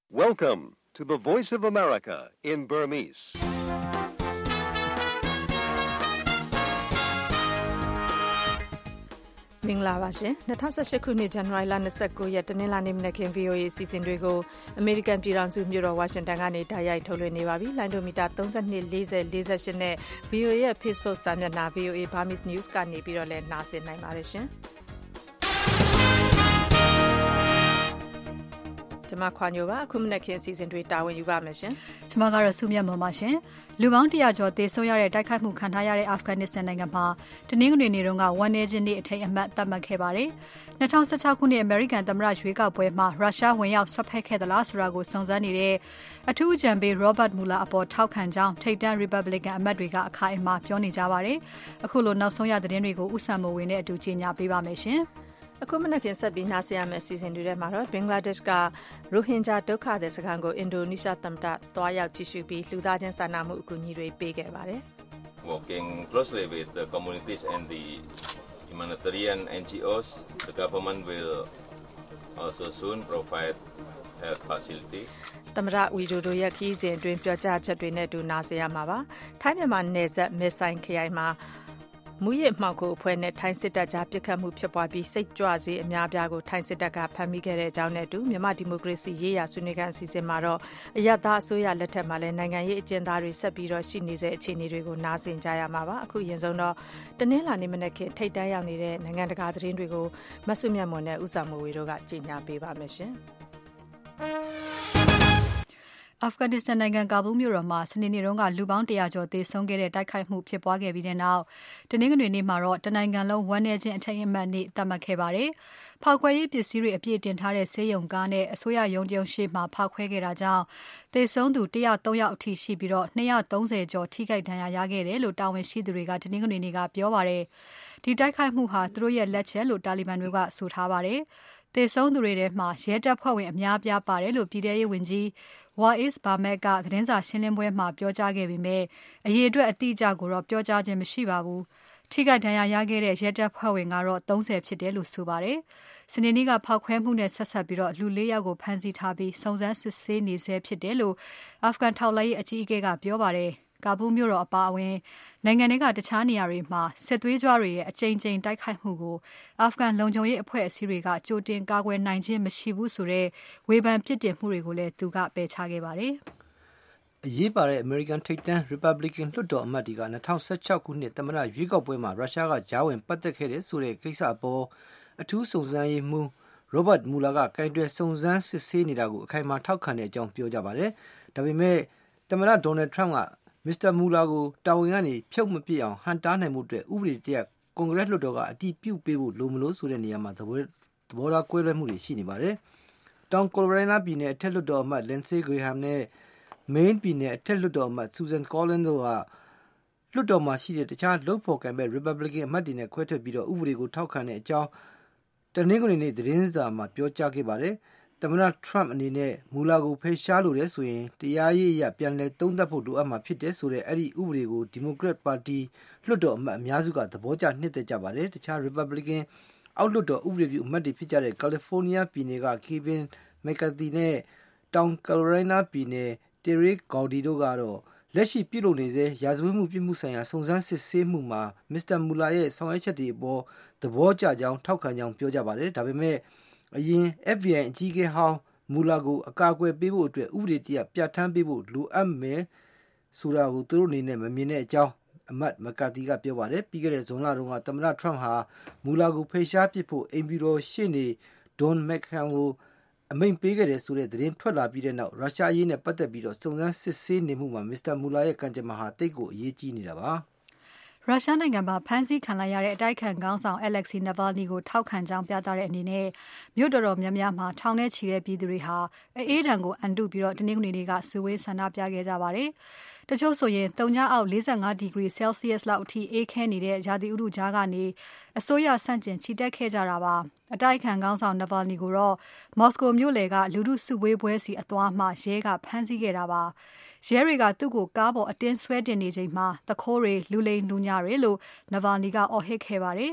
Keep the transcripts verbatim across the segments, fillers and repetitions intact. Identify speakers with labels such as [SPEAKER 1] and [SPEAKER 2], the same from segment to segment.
[SPEAKER 1] Welcome to the Voice of America in Burmese.
[SPEAKER 2] ။မင်္ဂလာပါရှင်။၂၀၁၈ခုနှစ်ဇန်နဝါရီလ၂၉ရက်တနင်္လာနေ့မနက်ခင်း V O A အစီအစဉ်တွေကိုအမေရိကန်ပြည်ထောင်စုမြို့တော်ဝါရှင်တန်ကနေတိုက်ရိုက်ထုတ်လွှင့်နေပါပြီ။လိုင်းဒိုမီတာသုံး၂ ၄၀ ၄၈နဲ့ V O A ရဲ့ Facebook စာမျက်နှာ V O A Burmese News ကနေပြီးတော့လည်းနားဆင်နိုင်ပါတယ်ရှင်။ကျွန်မခွာညိုပါအခုမနက်ခင်းအစီအစဉ်တွေတာဝန်ယူပါမယ်ရှင်
[SPEAKER 3] ။ကျွန်မကတော့စုမြတ်မော်ပါရှင်။လူပေါင်းတရာကျော်သေဆုံးရတဲ့တိုက်ခိုက်မှုခံထားရတဲ့အာဖဂန်နစ္စတန်နိုင်ငံမှာတနင်္ဂနွေနေ့တုန်းကဝန်내ချင်းနေ့အထိမ်းအမှတ်သတ်မှတ်ခဲ့ပါတယ်။၂၀၁၆ခုနှစ်အမေရိကန်သမ္မတရွေးကောက်ပွဲမှာရုရှားဝင်ရောက်ဆွတ်ဖက်ခဲ့သလားဆိုတာကိုစုံစမ်းနေတဲ့အထူးအကြံပေး Robert Mueller အပေါ်ထောက်ခံကြောင်းထိပ်တန်း Republican အမတ်တွေကအခိုင်အမာပြောနေကြပါတယ်။အခုလိုနောက်ဆုံးရသတင်းတွေကိုဥဆန်မိုးဝင်နဲ့အတူကြေညာပေးပါမယ်ရှင်။
[SPEAKER 2] အခုမနက်ခင်းဆက်ပြီးနားဆင်ရမယ့်အစီအစဉ်တွေထဲမှာတော့ဘင်္ဂလားဒေ့ရှ်ကရိုဟင်ဂျာဒုက္ခသည်စခန်းကိုအင်ဒိုနီးရှားသမ္မတသွားရောက်ကြည့်ရှုပြီးလူသားချင်းစာနာမှုအကူအညီတွေပေးခဲ့ပါတယ်
[SPEAKER 4] ။ Working closely with the communities and the humanitarian N G Os, the government will also soon provide health facilities.
[SPEAKER 2] သမ္မတဝီဒိုဒိုရဲ့ခီးစဉ်အတွင်းပြောကြားချက်တွေနဲ့အတူနားဆင်ရမှာပါ။ထိုင်းမြန်မာနယ်စပ်မဲဆိုင်ခရိုင်မှာမူရစ်မှောက်ကိုအဖွဲ့နဲ့ထိုင်းစစ်တပ်ကြားပစ်ခတ်မှုဖြစ်ပွားပြီးစိတ်ကြွစေအများပြားကိုထိုင်းစစ်တပ်ကဖမ်းမိခဲ့တဲ့အကြောင်းနဲ့အတူမြန်မာဒီမိုကရေစီရေးရာဆွေးနွေးခန်းအစီအစဉ်မှာတော့အရပ်သားအစိုးရလက်ထက်မှာလည်းနိုင်ငံရေးအကျဉ်းသားတွေဆက်ပြီးတော့ရှိနေစေအခြေအနေတွေကိုနားဆင်ကြရမှာပါအခုရင်ဆုံးတော့တနင်္လာနေ့မနက်ခင်းထိပ်တန်းရောက်နေတဲ့နိုင်ငံတကာသတင်းတွေကိုမဆုမြတ်မွန်နဲ့ဦးဆောင်မိုးဝေတို့ကကြီးညာပေးပါမယ်ရှင်
[SPEAKER 3] အာဖဂန်နစ္စတန်နိုင်ငံကာဘူးမြို့တော်မှာစနေနေ့တုန်းကလူပေါင်းတရာကျော်သေဆုံးခဲ့တဲ့တိုက်ခိုက်မှုဖြစ်ပွားခဲ့ပြီးတဲ့နောက်တနင်္ဂနွေနေ့မှာတော့တနိုင်ငံလုံးဝန်내ချင်းအထိမ်းအမှတ်နေ့သတ်မှတ်ခဲ့ပါတယ်။ဖောက်ခွဲရေးပစ္စည်းတွေအပြည့်တင်ထားတဲ့ဆေးရုံကားနဲ့အစိုးရရုံးတရုံရှေ့မှာဖောက်ခွဲခဲ့တာကြောင့်သေဆုံးသူ၁၀၃ယောက်အထိရှိပြီးတော့၂၃၀ကျော်ထိခိုက်ဒဏ်ရာရခဲ့တယ်လို့တာဝန်ရှိသူတွေကတနင်္ဂနွေနေ့ကပြောပါတယ်။ဒီတိုက်ခိုက်မှုဟာသူတို့ရဲ့လက်ချက်လို့တာလီဘန်တွေကဆိုထားပါတယ်။သေဆုံးသူတွေထဲမှာရဲတပ်ဖွဲ့ဝင်အများအပြားပါတယ်လို့ပြည်ထရေးဝန်ကြီးWais Barmet ကသတင်းစာရှင်းလင်းပွဲမှာပြောကြားခဲ့ပေမဲ့အရေးအတွက်အတိအကျကိုတော့ပြောကြားခြင်းမရှိပါဘူး။ထိခိုက်ဒဏ်ရာရခဲ့တဲ့ရဲတပ်ဖွဲ့ဝင်ကတော့၃၀ဖြစ်တယ်လို့ဆိုပါတယ်။စနေနေ့ကဖောက်ခွဲမှုနဲ့ဆက်ဆက်ပြီးတော့လူ၄ယောက်ကိုဖမ်းဆီးထားပြီးစုံစမ်းစစ်ဆေးနေဆဲဖြစ်တယ်လို့အာဖဂန်ထောက်လှမ်းရေးအကြီးအကဲကပြောပါတယ်။ကာဘူးမြို့တော်အပါအဝင်နိုင်ငံတွေကတခြားနေရာတွေမှာစစ်သွေးကြွတွေရဲ့အကြိမ်ကြိမ်တိုက်ခိုက်မှုကိုအာဖဂန်လုံခြုံရေးအဖွဲ့အစည်းတွေကကြိုတင်ကာကွယ်နိုင်ခြင်းမရှိဘူးဆိုတဲ့ဝေဖန်ပြစ်တင်မှုတွေကိုလည်းသူကပယ်ချခဲ့ပါတယ်
[SPEAKER 5] ။အရေးပါတဲ့ American ထိပ်တန်း Republican လွှတ်တော်အမတ်တွေက၂၀၁၆ခုနှစ်သမ္မတရွေးကောက်ပွဲမှာရုရှားကကြားဝင်ပတ်သက်ခဲ့တဲ့ဆိုတဲ့ကိစ္စအပေါ်အထူးစုံစမ်းရေးမှူး Robert Mueller ကကင်တွယ်စုံစမ်းစစ်ဆေးနေတာကိုအခိုင်အမာထောက်ခံတဲ့အကြောင်းပြောကြပါတယ်။ဒါပေမဲ့သမ္မတ Donald Trump ကMister Mueller ကိုတာဝန်ကနေဖြုတ်မပစ်အောင်ဟန်တားနိုင်မှုအတွက်ဥပဒေတရပ်ကွန်ဂရက်လွှတ်တော်ကအတည်ပြုပေးဖို့လိုမလို့ဆိုတဲ့နေရာမှာသဘောသဘောထားကွဲလွဲမှုတွေရှိနေပါတယ်။တောင်ကာရိုလိုင်းနားပြည်နယ်အထက်လွှတ်တော်အမတ် Lindsey Graham နဲ့ Maine ပြည်နယ်အထက်လွှတ်တော်အမတ် Susan Collins တို့ကလွှတ်တော်မှာရှိတဲ့တခြားလုပ်ဖော်ကိုင်ဘက် Republican အမတ်တွေနဲ့ခွဲထွက်ပြီးတော့ဥပဒေကိုထောက်ခံတဲ့အကြောင်းတနင်္ဂနွေနေ့သတင်းစာမှာပြောကြားခဲ့ပါတယ်။သမ္မတ Trump အနေနဲ့မူလာကိုဖယ်ရှားလိုတဲ့ဆိုရင်တရားရေးအရပြန်လည်သုံးသပ်ဖို့လိုအပ်မှာဖြစ်တယ်ဆိုတဲ့အဲ့ဒီဥပဒေကိုဒီမိုကရက်ပါတီလွှတ်တော်အမတ်အများစုကသဘောကျနှစ်သက်ကြပါတယ်။တခြား Republican အောက်လွှတ်တော်ဥပဒေပြုအမတ်တွေဖြစ်ကြတဲ့ California ပြည်နယ်က Kevin McCarthy နဲ့တောင် Carolina ပြည်နယ် Terry Gowdy တို့ကတော့လက်ရှိပြုလုပ်နေတဲ့ရာဇဝတ်မှုပြစ်မှုဆိုင်ရာစုံစမ်းစစ်ဆေးမှုမှာ Mister Mueller ရဲ့ဆောင်ရွက်ချက်တွေအပေါ်သဘောကျကြောင်းထောက်ခံကြောင်းပြောကြပါတယ်။ဒါပေမဲ့အရင် F B I အကြီးအကဲဟောင်းမူလာကိုအကာအကွယ်ပေးဖို့အတွက်ဥပဒေတရပ်ပြဋ္ဌာန်းပေးဖို့လိုအပ်မယ်ဆိုတာကိုသူတို့အနေနဲ့မမြင်တဲ့အကြောင်းအမတ်မကာတီကပြောပါတယ်ပြီးခဲ့တဲ့ဇွန်လတုန်းကသမ္မတ Trump ဟာမူလာကိုဖယ်ရှားပစ်ဖို့အိမ်ဖြူတော်ရှေ့နေ Don McGahn ကိုအမိန့်ပေးခဲ့တဲ့ဆိုတဲ့သတင်းထွက်လာပြီးတဲ့နောက်ရုရှားအရေးနဲ့ပတ်သက်ပြီးတော့စုံစမ်းစစ်ဆေးနေမှုမှာ Mister Mueller ရဲ့ကံကြမ္မာဟာတိတ်ကိုအရေးကြီးနေတာပါ
[SPEAKER 3] ရုရှားနိုင်ငံမှာဖမ်းဆီးခံလိုက်ရတဲ့အတိုက်ခံခေါင်းဆောင် Alexei Navalny ကိုထောက်ခံကြောင်းပြသတဲ့အနေနဲ့မြို့တော်တော်များများမှာထောင်ထဲချီတဲ့ပြည်သူတွေဟာအေးဒဏ်ကိုအန်တုပြီးတော့တနင်္ဂနွေနေ့ကစုဝေးဆန္ဒပြခဲ့ကြပါတယ်။တချို့ဆိုရင်၃ညအောက်၄၅ဒီဂရီဆဲလ်စီယပ်လောက်အထိအေးခဲနေတဲ့ရာသီဥတုကြားကနေအစိုးရဆန့်ကျင်ချီတက်ခဲ့ကြတာပါ။အတိုက်ခံခေါင်းဆောင် Navalny ကိုတော့မော်စကိုမြို့လယ်ကလူထုစုဝေးပွဲစီအသွားမှာရဲကဖမ်းဆီးခဲ့တာပါ။ရဲတွေကသူ့ကိုကားပေါ်အတင်းဆွဲတင်နေချိန်မှာတခိုးတွေလူလိမ်လူညာတွေလို့ Navalny ကအော်ဟစ်ခဲ့ပါတယ်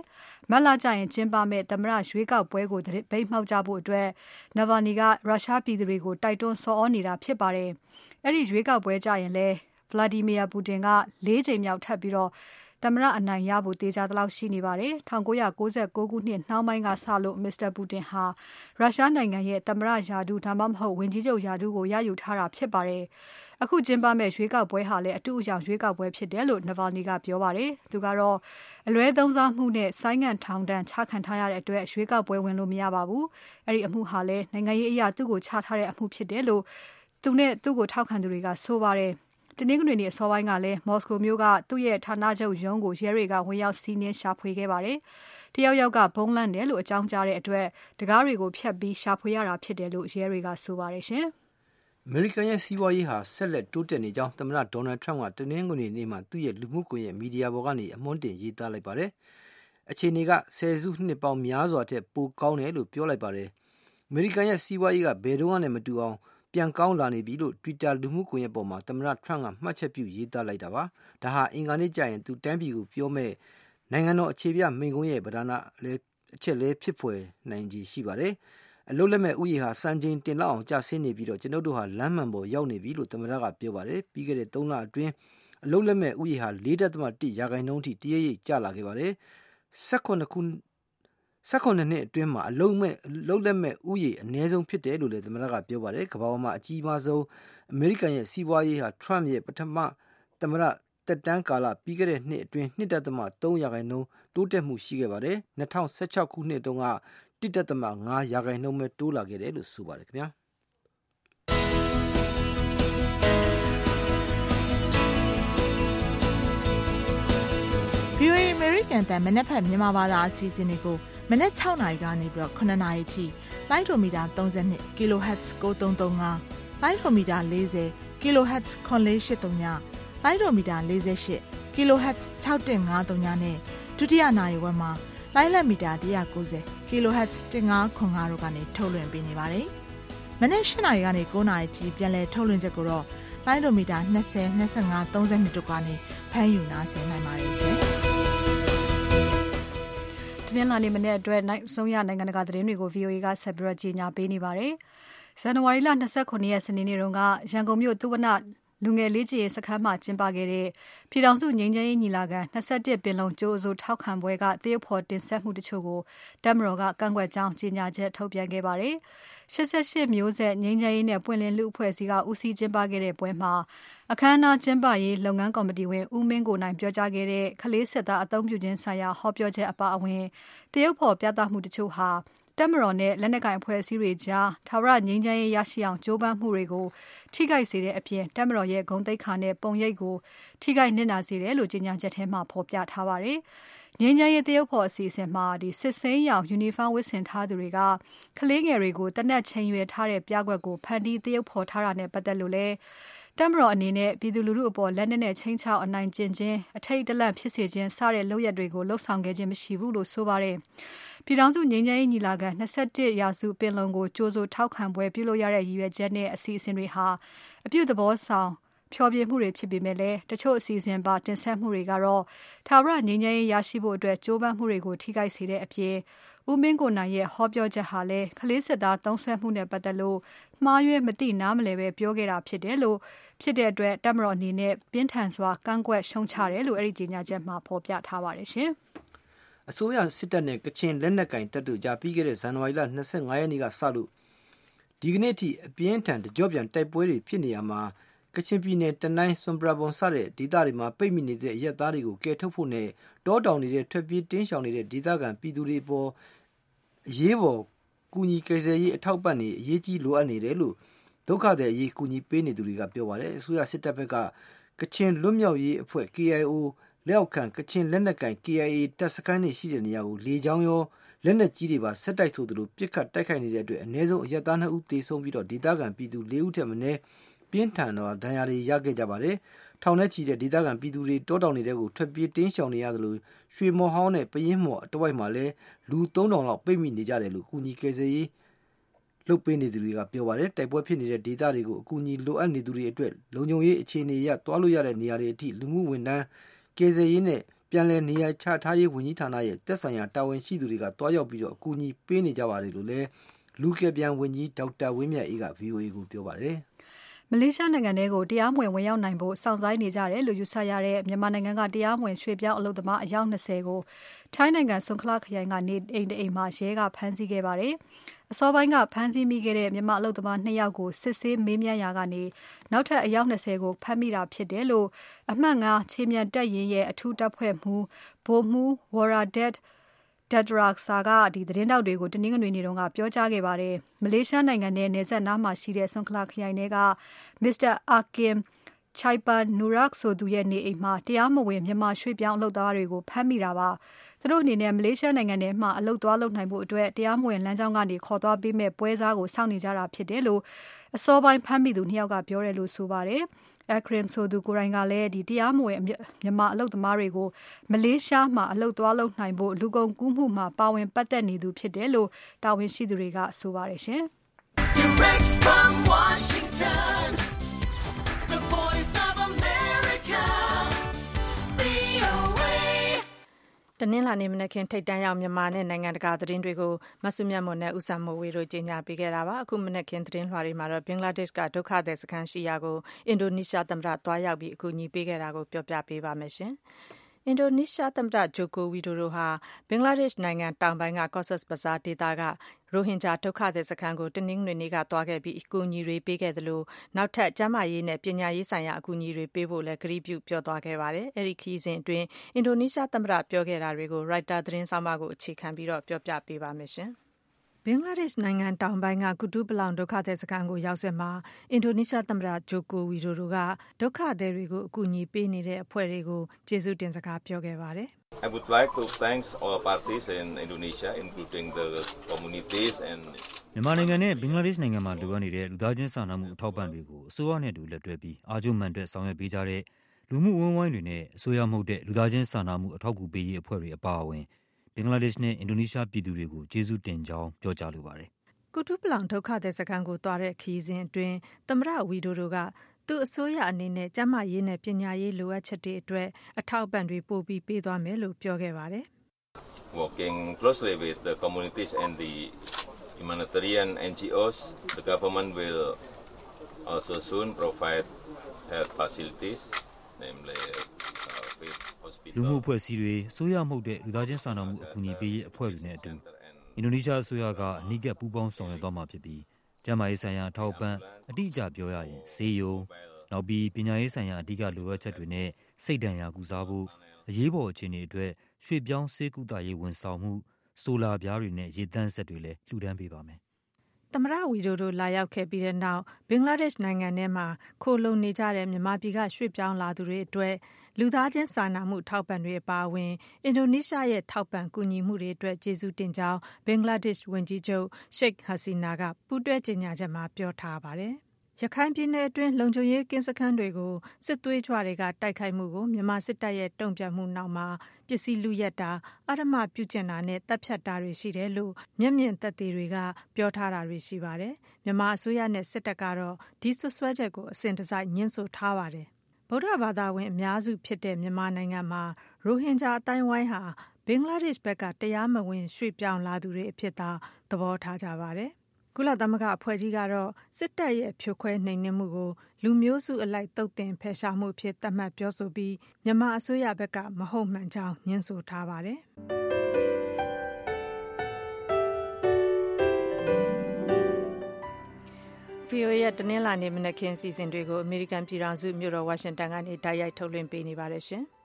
[SPEAKER 3] မတ်လကျရင်ကျင်းပမဲ့သမ္မတရွေးကောက်ပွဲကိုဗိတ်မှောက်ကြဖို့အတွက် Navalny ကရုရှားပြည်သူတွေကိုတိုက်တွန်းဆော်ဩနေတာဖြစ်ပါတယ်။အဲ့ဒီရွေးကောက်ပွဲကျရင်လည်း Vladimir Putin က၄ကြိမ်မြောက်ထပ်ပြီးတော့သမ္မတအနိုင်ရဖို့တေချာသလောက်ရှိနေပါတယ်။၁၉၉၉ခုနှစ်နှောင်းပိုင်းကစလို့ Mr. Putin ဟာရုရှားနိုင်ငံရဲ့သမ္မတရာထူးဒါမှမဟုတ်ဝန်ကြီးချုပ်ရာထူးကိုရယူထားတာဖြစ်ပါတယ်။အခုကျင်းပမဲ့ရွေးကောက်ပွဲဟာလည်းအတူအယောင်ရွေးကောက်ပွဲဖြစ်တယ်လို့ Navalny ကပြောပါတယ်။သူကတော့အလွဲသုံးစားမှုနဲ့ဆိုင်းငံ့ထောင်ဒဏ်ချခံထားရတဲ့အတွက်ရွေးကောက်ပွဲဝင်လို့မရပါဘူး။အဲ့ဒီအမှုဟာလည်းနိုင်ငံရေးအရာသူ့ကိုချထားတဲ့အမှုဖြစ်တယ်လို့သူနဲ့သူ့ကိုထောက်ခံသူတွေကဆိုပါတယ်။တနင်္ဂနွေနေ့အစောပိုင်းကလည်းမော်စကိုမြို့ကသူ့ရဲ့ဌာနချုပ်ရုံးကိုရဲတွေကဝင်ရောက်စီးနင်းရှာဖွေခဲ့ပါတယ်။တယောက်ယောက်ကဘုံလန့်တယ်လို့အကြောင်းကြားတဲ့အတွက်တကားတွေကိုဖျက်ပြီးရှာဖွေရတာဖြစ်တယ်လို့ရဲတွေကဆိုပါတယ်ရှင်
[SPEAKER 5] ။အမေရိကန်ရဲ့စီးပွားရေးဟာဆက်လက်တိုးတက်နေကြောင်းသမ္မတဒေါ်နယ်ထရမ့်ကတနင်္ဂနွေနေ့မှာသူ့ရဲ့လူမှုကွန်ရက်မီဒီယာပေါ်ကနေအမွှန်းတင်ရေးသားလိုက်ပါတယ်။အခြေအနေကဆယ်စုနှစ်ပေါင်းများစွာထက်ပိုကောင်းတယ်လို့ပြောလိုက်ပါတယ်။အမေရိကန်ရဲ့စီးပွားရေးကဘယ်တော့မှမတူအောင်ပြန်ကောင်းလာနေပြီလို့ Twitter လူမှုကွန်ရက်ပေါ်မှာသမ္မတ Trump ကမှတ်ချက်ပြုရေးသားလိုက်တာပါ။ဒါဟာအင်္ဂါနေ့ကျရင်သူတန်းပြည်ကိုပြောမဲ့နိုင်ငံတော်အခြေပြမိန့်ခွန်းရဲ့ဗဒနာလည်းအချက်လည်းဖြစ်ဖွယ်နိုင်ကြီးရှိပါတယ်။အလုတ်လက်မဲ့ဥယျာဉ်ဟာစံချိန်တင်လောက်အောင်ကျဆင်းနေပြီးတော့ကျွန်ုပ်တို့ဟာလမ်းမှန်ပေါ်ရောက်နေပြီလို့သမ္မတကပြောပါတယ်။ပြီးခဲ့တဲ့သုံးလအတွင်းအလုတ်လက်မဲ့ဥယျာဉ်ဟာ ၄.၁ ရာခိုင်နှုန်းထိတရိပ်ရိပ်ကျလာခဲ့ပါတယ်။၁၈ခု၁၈နှစ်အတွင်းမှာအလုံးမဲ့လုံးလက်မဲ့ဥယျာဉ်အနည်းဆုံးဖြစ်တယ်လို့လည်းသမ္မတကပြောပါတယ်။ကမ္ဘာပေါ်မှာအကြီးမားဆုံးအမေရိကန်ရဲ့စီးပွားရေးဟာ Trump ရဲ့ပထမသမ္မတတက်တန်းကာလပြီးခဲ့တဲ့နှစ်အတွင်း ၂.၃ ရာခိုင်နှုန်းတိုးတက်မှုရှိခဲ့ပါတယ်။၂၀၁၆ခုနှစ်တုန်းက ၁.၅ ရာခိုင်နှုန်းပဲတိုးလာခဲ့တယ်လို့ဆိုပါတယ်ခင်ဗျာ။
[SPEAKER 6] ဗွီအိုအေ American တန်မနက်ဖြန်မြန်မာဘာသာအစီအစဉ်တွေကိုမနက်၆နာရီကနေပြီးတော့ခုနှစ်နာရီထိလိုင်းဒိုမီတာ၃၂ kilohertz ၉၃၃၅လိုင်းဒိုမီတာ၄၀ kilohertz ခွန်လေး၈၃ညလိုင်းဒိုမီတာ၄၈ kilohertz ၆၁၅၃ညနဲ့ဒုတိယနာရီဝက်မှာလိုင်းလက်မီတာ၁၉၀ kilohertz ၁၅ခွန်၅တို့ကနေထုတ်လွှင့်ပေးနေပါတယ်။မနက်၈နာရီကနေ၉နာရီထိပြန်လည်ထုတ်လွှင့်ချက်ကိုတော့လိုင်းဒိုမီတာ၂၀ ၂၅ ၃၂တို့ကနေဖမ်းယူနားဆင်နိုင်ပါတယ်ရှင်။
[SPEAKER 3] တနင်္လာနေ့မနေ့အတွက်နိုင်ဆုံးရနိုင်ငံတကာသတင်းတွေကို ဗွီအိုအေ ကဆက်ပြီးကြီးညာပေးနေပါတယ်။ဇန်နဝါရီလ၂၉ရက်စနေနေ့တုန်းကရန်ကုန်မြို့သုဝဏ္ဏလူငယ်လေးကြီးစခန်းမှာကျင်းပခဲ့တဲ့ပြည်ထောင်စုငြိမ်းချမ်းရေးညီလာခံ၂၁ပင်လုံကြိုးစိုးထောက်ခံပွဲကတရုတ်ဖော်တင်ဆက်မှုတချို့ကိုတပ်မတော်ကကန့်ကွက်ကြောင်းကြေညာချက်ထုတ်ပြန်ခဲ့ပါတယ်။၈၈မျိုးဆက်ငြိမ်းချမ်းရေးနဲ့ပွင့်လင်းလူအဖွဲ့အစည်းကဦးစီးကျင်းပခဲ့တဲ့ပွဲမှာအခမ်းအနားကျင်းပရေးလုပ်ငန်းကော်မတီဝင်ဦးမင်းကိုနိုင်ပြောကြားခဲ့တဲ့ခလေးစစ်သားအသုံးပြုခြင်းဆိုင်ရာဟောပြောချက်အပါအဝင်တရုတ်ဖော်ပြသမှုတချို့ဟာတပ်မတော်နဲ့လက်နက်ကိုင်အဖွဲ့အစည်းတွေကြားထာဝရငြိမ်းချမ်းရေးရရှိအောင်ကြိုးပမ်းမှုတွေကိုထိခိုက်စေတဲ့အပြင်တပ်မတော်ရဲ့ဂုဏ်သိက္ခာနဲ့ပုံရိပ်ကိုထိခိုက်နစ်နာစေတယ်လို့ကြေညာချက်ထဲမှာဖော်ပြထားပါတယ်။ငြိမ်းချမ်းရေးတရုတ်ဖော်အစီအစဉ်မှာဒီစစ်စိမ်းရောင်ယူနီဖောင်းဝတ်ဆင်ထားသူတွေကကလေးငယ်တွေကိုတနက်ချိန်ရွယ်ထားတဲ့ပြကွက်ကိုဖန်တီးတရုတ်ဖော်ထားတာနဲ့ပတ်သက်လို့လဲတပ်မတော်အနေနဲ့ပြည်သူလူထုအပေါ်လက်နက်နဲ့ချင်းချောက်အနိုင်ကျင့်ခြင်းအထိတ်တလန့်ဖြစ်စေခြင်းစတဲ့လုပ်ရက်တွေကိုလှုံ့ဆော်ခဲ့ခြင်းမရှိဘူးလို့ဆိုပါတယ်။ပြည်ထောင်စုငြိမ်းချမ်းရေးညီလာခံ၂၁ရာစုပင်လုံကိုကြိုးစိုးထောက်ခံပွဲပြုလုပ်ရတဲ့ရည်ရွယ်ချက်နဲ့အစီအစဉ်တွေဟာအပြုသဘောဆောင်ဖြောပြမှုတွေဖြစ်ပေမဲ့လည်းတချို့အစီအစဉ်ပါတင်ဆက်မှုတွေကတော့ထာဝရငြိမ်းချမ်းရေးရရှိဖို့အတွက်ကြိုးပမ်းမှုတွေကိုထိခိုက်စေတဲ့အပြင်ဦးမင်းကိုနိုင်ရဲ့ဟောပြောချက်ဟာလည်းခလေးစစ်သားသုံးဆွဲမှုနဲ့ပတ်သက်လို့မှားယွင်းမသိနားမလည်ပဲပြောခဲ့တာဖြစ်တယ်လို့ဖြစ်တဲ့အတွက်တပ်မတော်အနေနဲ့ပြင်းထန်စွာကန့်ကွက်ရှုံချတယ်လို့အဲ့ဒီကြေညာချက်မှာဖော်ပြထားပါတယ်ရှင်
[SPEAKER 5] ။အစိုးရစစ်တပ်နဲ့ကချင်လက်နက်ကင်တပ်တို့ကြားပြီးခဲ့တဲ့ဇန်နဝါရီလ၂၅ရက်နေ့ကစလို့ဒီကနေ့ထိအပြင်းထန်တကြော့ပြန်တိုက်ပွဲတွေဖြစ်နေရမှာကချင်ပြည်နယ်တနိုင်းစွန်ပရာဘွန်စတဲ့ဒေသတွေမှာပိတ်မိနေတဲ့အရက်သားတွေကိုကယ်ထုတ်ဖို့နဲ့တောတောင်နေတဲ့ထွက်ပြေးတင်းရှောင်နေတဲ့ဒေသခံပြည်သူတွေပေါ်အရေးပေါ်ကူညီကယ်ဆယ်ရေးအထောက်ပံ့တွေအရေးကြီးလိုအပ်နေတယ်လို့ဒုက္ခသည်အရေးကူညီပေးနေသူတွေကပြောပါတယ်အစိုးရစစ်တပ်ဘက်ကကချင်လွတ်မြောက်ရေးအဖွဲ့ K I O လက်အောက်ခံကချင်လက်နက်ကိုင် K I A တပ်စခန်းတွေရှိတဲ့နေရာကိုလေကြောင်းရောလက်နက်ကြီးတွေပါဆက်တိုက်ဆိုသလိုပစ်ခတ်တိုက်ခိုက်နေတဲ့အတွက်အနည်းဆုံးအရက်သားနှစ်ဦးသေဆုံးပြီးတော့ဒေသခံပြည်သူ၄ဦးထက်မနည်းပြင်းထန်သောဒဏ်ရာတွေရခဲ့ကြပါတယ်။ထောင်ထဲချီတဲ့ဒေသခံပြည်သူတွေတောတောင်နေတဲ့ကိုထွက်ပြေးတင်းရှောင်နေရသလိုရွှေမော်ဟောင်းနဲ့ပယင်းမော်အတဝိုက်မှာလည်းလူသုံးထောင်လောက်ပိတ်မိနေကြတယ်လို့ကူညီကယ်ဆယ်ရေးလှုပ်ပေးနေသူတွေကပြောပါတယ်။တိုက်ပွဲဖြစ်နေတဲ့ဒေသတွေကိုအကူအညီလိုအပ်နေသူတွေအတွက်လုံခြုံရေးအခြေအနေအရသွားလို့ရတဲ့နေရာတွေအထိလူမှုဝန်ထမ်းကယ်ဆယ်ရေးနဲ့ပြန်လည်နေရာချထားရေးဝန်ကြီးဌာနရဲ့သက်ဆိုင်ရာတာဝန်ရှိသူတွေကတွားရောက်ပြီးတော့အကူအညီပေးနေကြပါတယ်လို့လည်းလူကယ်ပြန်ဝန်ကြီးဒေါက်တာဝင်းမြတ်အေးက ဗီအိုအေ ကိုပြောပါတယ်
[SPEAKER 3] မလေးရှားနိုင်ငံထဲကိုတရားမဝင်ဝင်ရောက်နိုင်ဖို့စောင့်ဆိုင်းနေကြတယ်လို့ယူဆရတဲ့မြန်မာနိုင်ငံကတရားမဝင်ရွှေ့ပြောင်းအလုပ်သမားအယောက်၂၀ကိုထိုင်းနိုင်ငံဆွန်ခလာခရိုင်ကနေအိမ်တအိမ်မှာရဲကဖမ်းဆီးခဲ့ပါတယ်။အစောပိုင်းကဖမ်းဆီးမိခဲ့တဲ့မြန်မာအလုပ်သမား၂ယောက်ကိုစစ်ဆေးမေးမြန်းရာကနေနောက်ထပ်အယောက်၂၀ကိုဖမ်းမိတာဖြစ်တယ်လို့အမှတ်၅ခြေမြန်တပ်ရင်းရဲ့အထူးတပ်ဖွဲ့မှူးဗိုလ်မှူး Waradat Dadraksa ကဒီသတင်းတောက်တွေကိုတနင်္ဂနွေနေ့တုန်းကပြောကြားခဲ့ပါတယ်။မလေးရှားနိုင်ငံနဲ့နယ်စပ်နားမှာရှိတဲ့ဆွန်ခလာခရိုင်တွေကမစ္စတာ Akim Chaipan Nurak ဆိုသူရဲ့နေအိမ်မှာတရားမဝင်မြန်မာရွှေ့ပြောင်းအလုပ်သားတွေကိုဖမ်းမိတာပါ။သူတို့အနေနဲ့မလေးရှားနိုင်ငံထဲမှာအလုပ်သွားလုပ်နိုင်ဖို့အတွက်တရားမဝင်လမ်းကြောင်းကနေခေါ်သွားပေးမဲ့ပွဲစားကိုစောင့်နေကြတာဖြစ်တယ်လို့အစောပိုင်းဖမ်းမိသူနှစ်ယောက်ကပြောတယ်လို့ဆိုပါတယ်။ Akrim ဆိုသူကိုယ်တိုင်ကလည်းဒီတရားမဝင်မြန်မာအလုပ်သမားတွေကိုမလေးရှားမှာအလုပ်သွားလုပ်နိုင်ဖို့လူကုန်ကူးမှုမှာပါဝင်ပတ်သက်နေသူဖြစ်တယ်လို့တာဝန်ရှိသူတွေကဆိုပါတယ်ရှင်။ Direct from Washington, the voice of America, ဗွီအိုအေ တနင်္လာနေ့မနက်ခင်းထိပ်တန်းရောက်မြန်မာနဲ့နိုင်ငံတကာသတင်းတွေကိုမဆုမြတ်မွန်နဲ့ဦးစံမိုးဝေတို့ကြီးညာပေးခဲ့တာပါအခုမနက်ခင်းသတင်းလွှာတွေမှာတော့ဘင်္ဂလားဒေ့ရှ်ကဒုက္ခသည်စခန်းရှိရာကိုအင်ဒိုနီးရှားသမ္မတတွားရောက်ပြီးအကူအညီပေးခဲ့တာကိုပြောပြပေးပါမယ်ရှင်အင်ဒိုနီးရှားသမ္မတဂျိုကိုဝီဒိုဒိုဟာဘင်္ဂလားဒေ့ရှ်နိုင်ငံတောင်ပိုင်းက Cox's Bazar ဒေသကရိုဟင်ဂျာဒုက္ခသည်စခန်းကိုတနင်္ဂနွေနေ့ကတွားခဲ့ပြီးအကူအညီတွေပေးခဲ့သလိုနောက်ထပ်ကျန်းမာရေးနဲ့ပညာရေးဆိုင်ရာအကူအညီတွေပေးဖို့လည်းကတိပြုပြောသွားခဲ့ပါတယ်။အဲဒီခရီးစဉ်အတွင်းအင်ဒိုနီးရှားသမ္မတပြောခဲ့တာတွေကို Reuters သတင်းဆောင်းပါးကိုအခြေခံပြီးတော့ပြောပြပေးပါမယ်ရှင်။ဘင်္ဂလားဒေ့ရှ်နိုင်ငံတောင်ပိုင်းကကူတူးပလောင်ဒုက္ခသည်စခန်းကိုရောက်စဉ်မှာအင်ဒိုနီးရှားသမ္မတဂျိုကိုဝီဒိုဒိုကဒုက္ခသည်တွေကိုအကူအညီပေးနေတဲ့အဖွဲ့တွေကိုကျေးဇူးတင်စကားပြောခဲ့ပါတယ်။
[SPEAKER 4] I would like to thank all parties in Indonesia, including the communities and
[SPEAKER 7] မြန်မာနိုင်ငံနဲ့ဘင်္ဂလားဒေ့ရှ်နိုင်ငံမှာလိုအပ်နေတဲ့လူသားချင်းစာနာမှုအထောက်ပံ့တွေကိုအစိုးရနဲ့တူလက်တွဲပြီးအားကျုံမှန်အတွက်ဆောင်ရွက်ပေးကြတဲ့လူမှုဝန်ဝိုင်းတွေနဲ့အစိုးရမဟုတ်တဲ့လူသားချင်းစာနာမှုအထောက်အကူပေးရေးအဖွဲ့တွေအပါအဝင်ဘင်္ဂလားဒေ့ရှ်နဲ့အင်ဒိုနီးရှားပြည်သူတွေကိုကျေးဇူးတင်ကြောင်းပြောကြားလိုပါတယ်
[SPEAKER 2] ။ကူတူးပလောင်ဒုက္ခသည်စခန်းကိုသွားတဲ့ခရီးစဉ်အတွင်းသမ္မတဝီဒိုဒိုကသူအစိုးရအနေနဲ့ကျန်းမာရေးနဲ့ပညာရေးလိုအပ်ချက်တွေအတွက်အထောက်အပံ့တွေပို့ပြီးပေးသွားမယ်လို့ပြောခဲ့ပါတယ်။
[SPEAKER 4] Working closely with the communities and the humanitarian N G Os, the government will also soon provide health facilities, namely uh, with hospitals.
[SPEAKER 7] လူမှုအဖွဲ့အစည်းတွေအစိုးရမဟုတ်တဲ့လူသားချင်းစာနာမှုအကူအညီပေးရေးအဖွဲ့တွေနဲ့အတူအင်ဒိုနီးရှားအစိုးရကအနီးကပ်ပူးပေါင်းဆောင်ရွက်သွားမှာဖြစ်ပြီးကျန်းမာရေးဆိုင်ရာအထောက်အပံ့အတိအကျပြောရရင်ဆေးရုံနောက်ပြီးပညာရေးဆိုင်ရာအဓိကလိုအပ်ချက်တွေနဲ့စိတ်ဒဏ်ရာကုစားဖို့အရေးပေါ်အခြေအနေအတွက်ရွှေ့ပြောင်းဆေးကုသရေးဝန်ဆောင်မှုဆိုလာပြားတွေနဲ့ရေသန့်စက်တွေလည်းလှူဒန်းပေးပါမယ်
[SPEAKER 2] ။သမ္မတဝီဒိုဒိုလာရောက်ခဲ့ပြီးတဲ့နောက်ဘင်္ဂလားဒေ့ရှ်နိုင်ငံထဲမှာခိုလုံနေကြတဲ့မြန်မာပြည်ကရွှေ့ပြောင်းလာသူတွေအတွက်လူသားချင်းစာနာမှုထောက်ပံ့တွေအပါအဝင်အင်ဒိုနီးရှားရဲ့ထောက်ပံ့ကူညီမှုတွေအတွက်ကျေးဇူးတင်ကြောင်းဘင်္ဂလားဒေ့ရှ်ဝန်ကြီးချုပ်ရှိတ်ဟာစီနာကပူးတွဲကြေညာချက်မှာပြောထားပါတယ်။ရခိုင်ပြည်နယ်အတွင်းလုံခြုံရေးကင်းစခန်းတွေကိုစစ်သွေးကြွတွေကတိုက်ခိုက်မှုကိုမြန်မာစစ်တပ်ရဲ့တုံ့ပြန်မှုနောက်မှာပစ္စည်းလူရက်တာအဓမ္မပြုကျင့်တာနဲ့တပ်ဖြတ်တာတွေရှိတယ်လို့မျက်မြင်သက်သေတွေကပြောထားတာတွေရှိပါတယ်။မြန်မာအစိုးရနဲ့စစ်တပ်ကတော့ဒီဆွဆွဲချက်ကိုအစဉ်တစိုက်ညှင်းဆိုထားပါတယ်။ဗုဒ္ဓဘာသာဝင်အများစုဖြစ်တဲ့မြန်မာနိုင်ငံမှာရိုဟင်ဂျာအတိုင်းဝိုင်းဟာဘင်္ဂလားဒေ့ရှ်ဘက်ကတရားမဝင်ရွှေ့ပြောင်းလာသူတွေအဖြစ်သာသဘောထားကြပါတယ်။ကုလသမဂ္ဂအဖွဲ့ကြီးကတော့စစ်တပ်ရဲ့ဖြိုခွဲနှိမ်နင်းမှုကိုလူမျိုးစုအလိုက်တုတ်တင်ဖယ်ရှားမှုဖြစ်သတ်မှတ်ပြောဆိုပြီးမြန်မာအစိုးရဘက်ကမဟုတ်မှန်ကြောင်းညှင်းဆိုထားပါတယ်။ ဗွီအိုအေရဲ့တနင်္လာနေ့မနက်ခင်းအစီအစဉ်တွေကိုအမေရိကန်ပြည်ထောင်စုမြို့တော်ဝါရှင်တန်ကနေတိုက်ရိုက်ထုတ်လွှင့်ပေးနေပါတယ်ရှင်။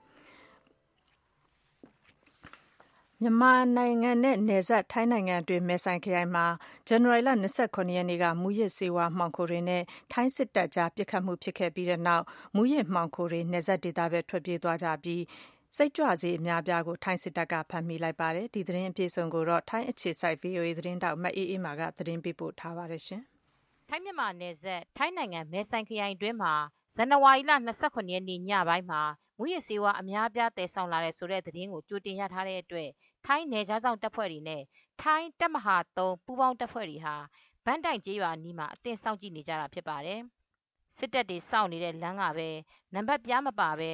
[SPEAKER 2] မြန်မာနိုင်ငံနဲ့နယ်စပ်ထိုင်းနိုင်ငံအတွင်းမဲဆိုင်ခရိုင်မှာဇန်နဝါရီလ၂၇ရက်နေ့ကမူရစ်ဆေးဝါးမှောင်ခိုတွေနဲ့ထိုင်းစစ်တပ်ကြားပစ်ခတ်မှုဖြစ်ခဲ့ပြီးတဲ့နောက်မူရစ်မှောင်ခိုတွေနယ်စပ်ဒေသဘက်ထွက်ပြေးသွားကြပြီးစိတ်ကြွဆေးအများပြားကိုထိုင်းစစ်တပ်ကဖမ်းမိလိုက်ပါတယ်။ဒီသတင်းအပြည့်အစုံကိုတော့ထိုင်းအခြေစိုက် ဗွီအိုအေ သတင်းတောက်မအေးအေးမာကသတင်းပေးပို့ထားပါတယ်ရှင်
[SPEAKER 8] ။ထိုင်းမြန်မာနယ်စပ်ထိုင်းနိုင်ငံမဲဆိုင်ခရိုင်အတွင်းမှာဇန်နဝါရီလ၂၇ရက်နေ့ညပိုင်းမှာမူရစ်ဆေးဝါးအများပြားတည်ဆောင်လာတဲ့ဆိုတဲ့သတင်းကိုကြိုတင်ရထားတဲ့အတွက်ထိုင်းနယ်ခြားစောင့်တပ်ဖွဲ့တွေနဲ့ထိုင်းတပ်မဟာသုံးပူးပေါင်းတပ်ဖွဲ့တွေဟာဗန်းတိုင်ကျေးရွာအနီးမှာအသင့်စောင့်ကြည့်နေကြတာဖြစ်ပါတယ်။စစ်တပ်တွေစောင့်နေတဲ့လမ်းကပဲနံပါတ်ပြားမပါပဲ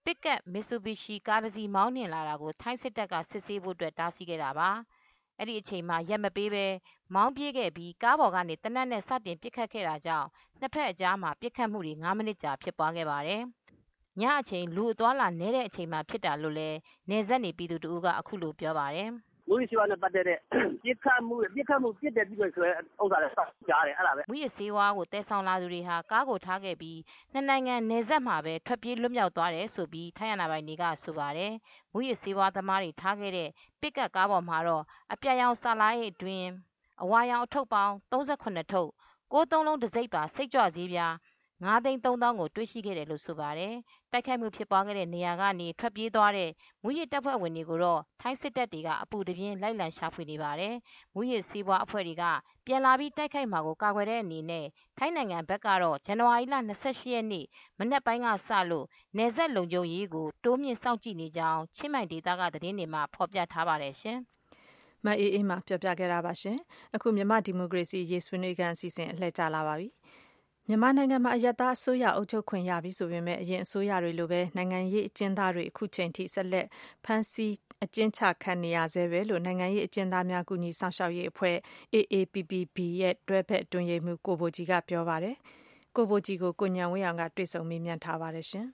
[SPEAKER 8] ပစ်ကပ်မစ်ဆူဘီရှီကားတစ်စီးမောင်းနှင်လာတာကိုထိုင်းစစ်တပ်ကစစ်ဆေးဖို့အတွက်တားဆီးခဲ့တာပါအဲ့ဒီအချိန်မှာရက်မပေးပဲမောင်းပြေးခဲ့ပြီးကားပေါ်ကနေတနက်နဲ့စတင်ပစ်ခတ်ခဲ့တာကြောင့်နှစ်ဖက်အကြားမှာပစ်ခတ်မှုတွေငါးမိနစ်ကြာဖြစ်ပွားခဲ့ပါတယ်ညအချိန်လူအသွားလာနေတဲ့အချိန်မှာဖြစ်တာလို့လည်းနေဆက်နေပြည်သူတို့ကအခုလိုပြောပါတယ်
[SPEAKER 9] မူရစီဝါနဲ့ပတ်သက်တဲ့ပြစ်ခတ်မှုပြစ်ခတ်မှုပြစ်တယ်ပြီးတော့ဆိုရဲဥစ္စာလည်းကြားတယ်အဲ့ဒါပဲ
[SPEAKER 8] မူရစီဝါကိုတဲဆောင်လာသူတွေဟာကားကိုထားခဲ့ပြီးနှစ်နိုင်ငံနေဆက်မှာပဲထွက်ပြေးလွတ်မြောက်သွားတယ်ဆိုပြီးထိုင်းရနာပိုင်တွေကဆိုပါတယ်မူရစီဝါသမားတွေထားခဲ့တဲ့ပစ်ကတ်ကားပေါ်မှာတော့အပြတ်ရောင်စာလိုင်းအတွင်းအဝါရောင်အထုပ်ပေါင်းသုံးဆယ့်ခုနှစ်ထုပ်ကိုးသုံးလုံးတစ်စိပ်ပါစိတ်ကြွစည်းပြားငါးသိန်းသုံးသောင်းကိုတွေ့ရှိခဲ့တယ်လို့ဆိုပါတယ်တိုက်ခိုက်မှုဖြစ်ပွားခဲ့တဲ့နေရာကနေထွက်ပြေးသွားတဲ့မူရစ်တပ်ဖွဲ့ဝင်တွေကိုတော့ထိုင်းစစ်တပ်တွေကအပူတပြင်းလိုက်လံရှာဖွေနေပါတယ်မူရစ်စီးပွားအဖွဲ့တွေကပြန်လာပြီးတိုက်ခိုက်မှာကိုကာကွယ်တဲ့အနေနဲ့ထိုင်းနိုင်ငံဘက်ကတော့ဇန်နဝါရီလ၂၈ရက်နေ့မနက်ပိုင်းကစလို့နေဆက်လုံခြုံရေးကိုတိုးမြင့်စောင့်ကြည့်နေကြောင်းချင်းမိုင်ဒေသကသတင်းတွေမှာဖော်ပြထားပါတယ်ရှင်
[SPEAKER 2] မအေးအေးမှာပြပြခဲ့တာပါရှင်အခုမြန်မာဒီမိုကရေစီရေးဆွေးနွေးကန်အစီအစဉ်အလှည့်ကျလာပါပြီမြန်မာနိုင်ငံမှာအယက်သားအစိုးရအုပ်ချုပ်ခွင့်ရပြီဆိုပေမဲ့အရင်အစိုးရတွေလိုပဲနိုင်ငံရေးအကျဉ်းသားတွေအခုချိန်ထိဆက်လက်ဖမ်းဆီးအကျဉ်းချခံနေရဆဲပဲလို့နိုင်ငံရေးအကျဉ်းသားများကူညီဆောင်ရှောက်ရေးအဖွဲ့ A A P P B ရဲ့တွဲဖက်တွင်ရေးမှုကိုဘိုကြီးကပြောပါတယ်ကိုဘိုကြီးကိုကိုညံဝင်းအောင်ကတွေ့ဆုံမေးမြန်းထားပါတယ်ရှင်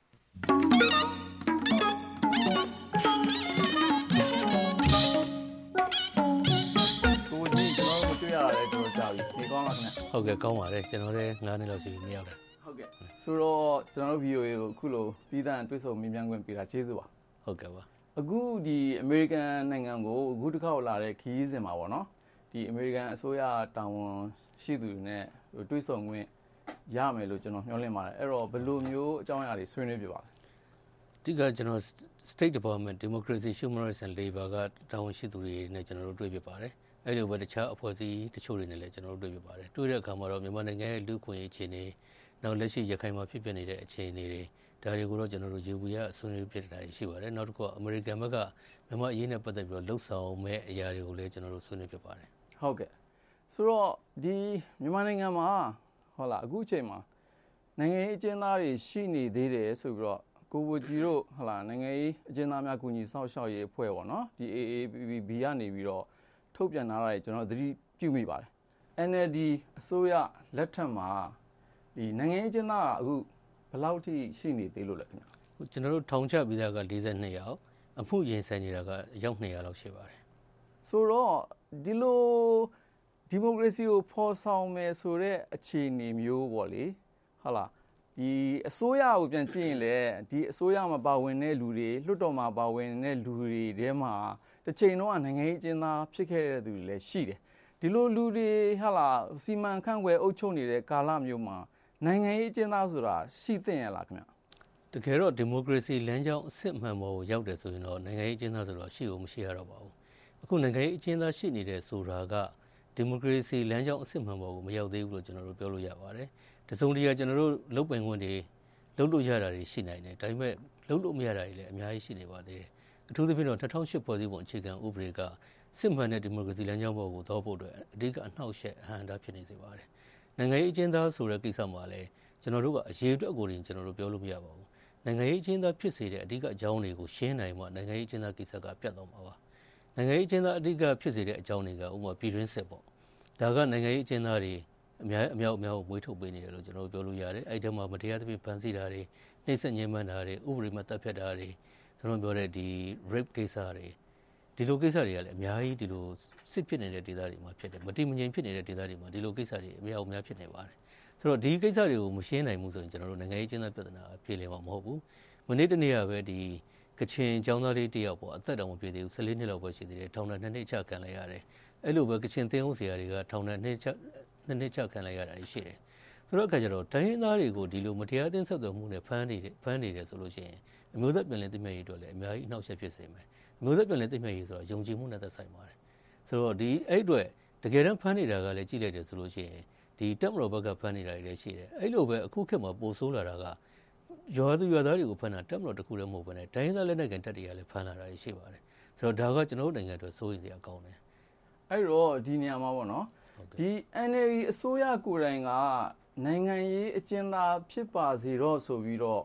[SPEAKER 10] ရတယ်တော်တော်ကြာပြီဒီကောင်းလားခင်ဗျ
[SPEAKER 5] ဟုတ်ကဲ့ကောင်းပါတယ်ကျွန်တော်လည်းငါးနှစ်လောက်ရှိပြီမရောက်တာ
[SPEAKER 10] ဟုတ်ကဲ့ဆိုတော့ကျွန်တော်တို့ V O A ကိုအခုလိုပြီးသားတွေ့ဆုံမြင်မြန်ခွင့်ပေးတာကျေးဇူးပါ
[SPEAKER 5] ဟုတ်ကဲ့ပါ
[SPEAKER 10] အခုဒီအမေရိကန်နိုင်ငံကိုအခုတစ်ခေါက်လာတဲ့ခရီးစဉ်မှာပေါ့နော်ဒီအမေရိကန်အစိုးရတာဝန်ရှိသူတွေနဲ့တွေ့ဆုံခွင့်ရမယ်လို့ကျွန်တော်မျှော်လင့်ပါတယ်အဲ့တော့ဘယ်လိုမျိုးအကြောင်းအရာတွေဆွေးနွေးပြပါလဲ
[SPEAKER 5] ဒီကကျွန်တော် State Department Democracy Human Rights and Labor ကတာဝန်ရှိသူတွေနဲ့ကျွန်တော်တို့တွေ့ပြပါတယ်အဲ့လိုပဲတခြားအဖွဲ့အစည်းတချို့တွေနဲ့လည်းကျွန်တော်တို့တွေ့ပြပါတယ်တွေ့တဲ့အခါမှာတော့မြန်မာနိုင်ငံရဲ့လူ့ခွင့်ရေးအခြေအနေနောက်လက်ရှိရခိုင်မှာဖြစ်ပျက်နေတဲ့အခြေအနေတွေဒါတွေကိုတော့ကျွန်တော်တို့ရေဘူးရအဆွေးနွေးပြတာရှိပါတယ်နောက်တစ်ခုကအမေရိကန်ဘက်ကမြန်မာအရေးနဲ့ပတ်သက်ပြီးတော့လှုပ်ဆောင်မဲ့အရာတွေကိုလည်းကျွန်တော်တို့ဆွေးနွေးပြပါတယ်
[SPEAKER 10] ဟုတ်ကဲ့ဆိုတော့ဒီမြန်မာနိုင်ငံမှာဟုတ်လားအခုအချိန်မှာနိုင်ငံရေးအကျဉ်းသားတွေရှိနေသေးတယ်ဆိုပြီးတော့ကိုဘိုကြီးတို့ဟုတ်လားနိုင်ငံရေးအကျဉ်းသားများကူညီဆောင်ရှောက်ရေးအဖွဲ့ပေါ့နော်ဒီ A A P P B ကနေပြီးတော့ထုတ်ပြန်ထားတာတွေကျွန်တော်သတိပြုမိပါတယ် N L D အစိုးရလက်ထက်မှာဒီနိုင်ငံရေးအကျဉ်းသားကအခုဘယ်လောက်ထိရှိနေသေးလို့လဲခင်ဗျ
[SPEAKER 5] ကျွန်တော်တို့ထောင်ချပြီးသားက၄၂ယောက်အမှုရင်ဆိုင်နေတာကအယောက်၂ရာလောက်ရှိပါတယ်
[SPEAKER 10] ဆိုတော့ဒီလိုဒီမိုကရေစီကိုဖော်ဆောင်မယ်ဆိုတဲ့အခြေအနေမျိုးပေါ့လေဟုတ်လားဒီအစိုးရကိုပြန်ကြည့်ရင်လည်းဒီအစိုးရမှာပါဝင်တဲ့လူတွေလွှတ်တော်မှာပါဝင်တဲ့လူတွေထဲမှာတစ်ချိန်လုံးကနိုင်ငံရေးအကျဉ်းသားဖြစ်ခဲ့တဲ့သူတွေလည်းရှိတယ်ဒီလိုလူတွေဟာလာစီမံခန့်ခွဲအုပ်ချုပ်နေတဲ့ကာလမျိုးမှာနိုင်ငံရေးအကျဉ်းသားဆိုတာရှိသင့်ရလားခင်ဗျ
[SPEAKER 5] တကယ်တော့ဒီမိုကရေစီလမ်းကြောင်းအစစ်မှန်ပေါ်ကိုရောက်တယ်ဆိုရင်တော့နိုင်ငံရေးအကျဉ်းသားဆိုတော့ရှိဖို့မရှိရတော့ပါဘူးအခုနိုင်ငံရေးအကျဉ်းသားရှိနေတဲ့ဆိုတာကဒီမိုကရေစီလမ်းကြောင်းအစစ်မှန်ပေါ်ကိုမရောက်သေးဘူးလို့ကျွန်တော်တို့ပြောလို့ရပါတယ်တစုံတရာကျွန်တော်တို့လုပ်ပိုင်ခွင့်တွေလုပ်လို့ရတာတွေရှိနိုင်တယ်ဒါပေမဲ့လုပ်လို့မရတာတွေလည်းအများကြီးရှိနေပါသေးတယ်အထူးသဖြင့်တော့၂၀၀၈ဖွဲ့စည်းပုံအခြေခံဥပဒေကစစ်မှန်တဲ့ဒီမိုကရေစီလမ်းကြောင်းပေါ်ကိုသွားဖို့အတွက်အဓိကအနှောက်အယှက်အဟန့်အတားဖြစ်နေစေပါတယ်နိုင်ငံရေးအကျဉ်းသားဆိုတဲ့ကိစ္စမှာလည်းကျွန်တော်တို့ကအရေးအတွက်ကိုကျွန်တော်တို့ပြောလို့မရပါဘူးနိုင်ငံရေးအကျဉ်းသားဖြစ်စေတဲ့အဓိကအကြောင်းတွေကိုရှင်းနိုင်မှနိုင်ငံရေးအကျဉ်းသားကိစ္စကပြတ်သွားမှာပါနိုင်ငံရေးအကျဉ်းသားအဓိကဖြစ်စေတဲ့အကြောင်းတွေကဥပမာပြည်တွင်းစစ်ပေါ့ဒါကနိုင်ငံရေးအကျဉ်းသားတွေအများအများအများကိုမွေးထုတ်ပေးနေတယ်လို့ကျွန်တော်တို့ပြောလို့ရတယ်အဲ့ဒီမှာမတရားသဖြင့်ဖမ်းဆီးတာတွေနှိပ်စက်ညှဉ်းပန်းတာတွေဥပဒေမဲ့တပ်ဖြတ်တာတွေကျွန်တော်ပြောတဲ့ဒီ rape ကိစ္စတွေဒီလိုကိစ္စတွေကလည်းအများကြီးဒီလိုစစ်ဖြစ်နေတဲ့ဒေသတွေမှာဖြစ်တယ်မတည်မငြိမ်ဖြစ်နေတဲ့ဒေသတွေမှာဒီလိုကိစ္စတွေအများအများဖြစ်နေပါတယ်ဆိုတော့ဒီကိစ္စတွေကိုမရှင်းနိုင်ဘူးဆိုရင်ကျွန်တော်တို့နိုင်ငံရေးကျင်းသားပြဿနာအပြေလည်မှာမဟုတ်ဘူးမနေ့တနေ့ကပဲဒီကချင်ကျောင်းသားလေးတယောက်ပေါ့အသက်တောင်မပြည့်သေးဘူး၁၄နှစ်လောက်ပဲရှိသေးတယ်ထောင်ဒဏ်နှစ်နှစ်ချခံလိုက်ရတယ်အဲ့လိုပဲကချင်သင်းဦးဆရာတွေကထောင်ဒဏ်နှစ်ချနှစ်နှစ်ချခံလိုက်ရတာရှိတယ်ဆိုတော့အခါကျတော့တိုင်းရင်းသားတွေကိုဒီလိုမတရားသင်းဆက်သွယ်မှုနဲ့ဖမ်းနေတယ်ဖမ်းနေတယ်ဆိုလို့ရှိရင်အမျိုးသားပြည်လည်သိမြတ်ရေးအတွက်လည်းအများကြီးအနှောက်အယှက်ဖြစ်စေမယ်အမျိုးသားပြည်လည်သိမြတ်ရေးဆိုတော့ယုံကြည်မှုနဲ့သက်ဆိုင်ပါတယ်ဆိုတော့ဒီအဲ့အတွက်တကယ်တမ်းဖမ်းနေတာကလည်းကြည့်လိုက်တယ်ဆိုလို့ရှိရင်ဒီတက်မတော်ဘက်ကဖမ်းနေတာတွေလည်းရှိတယ်အဲ့လိုပဲအခုခေတ်မှာပိုဆိုးလာတာကရွာသူရွာသားတွေကိုဖမ်းတာတက်မတော်တစ်ခုတည်းမဟုတ်ဘဲနဲ့တိုင်းရင်းသားလက်နက်ကန်တပ်တွေကလည်းဖမ်းလာတာရှိပါတယ်ဆိုတော့ဒါကကျွန်တော်တို့နိုင်ငံအတွက်စိုးရိမ်စရာကောင်းတယ်
[SPEAKER 10] အဲ့တော့ဒီနေရာမှာပေါ့နော်ဒီ N L D အစိုးရကိုယ်တိုင်ကနိုင်ငံရေးအကျဉ်းသားဖြစ်ပါစေတော့ဆိုပြီးတော့ဒီ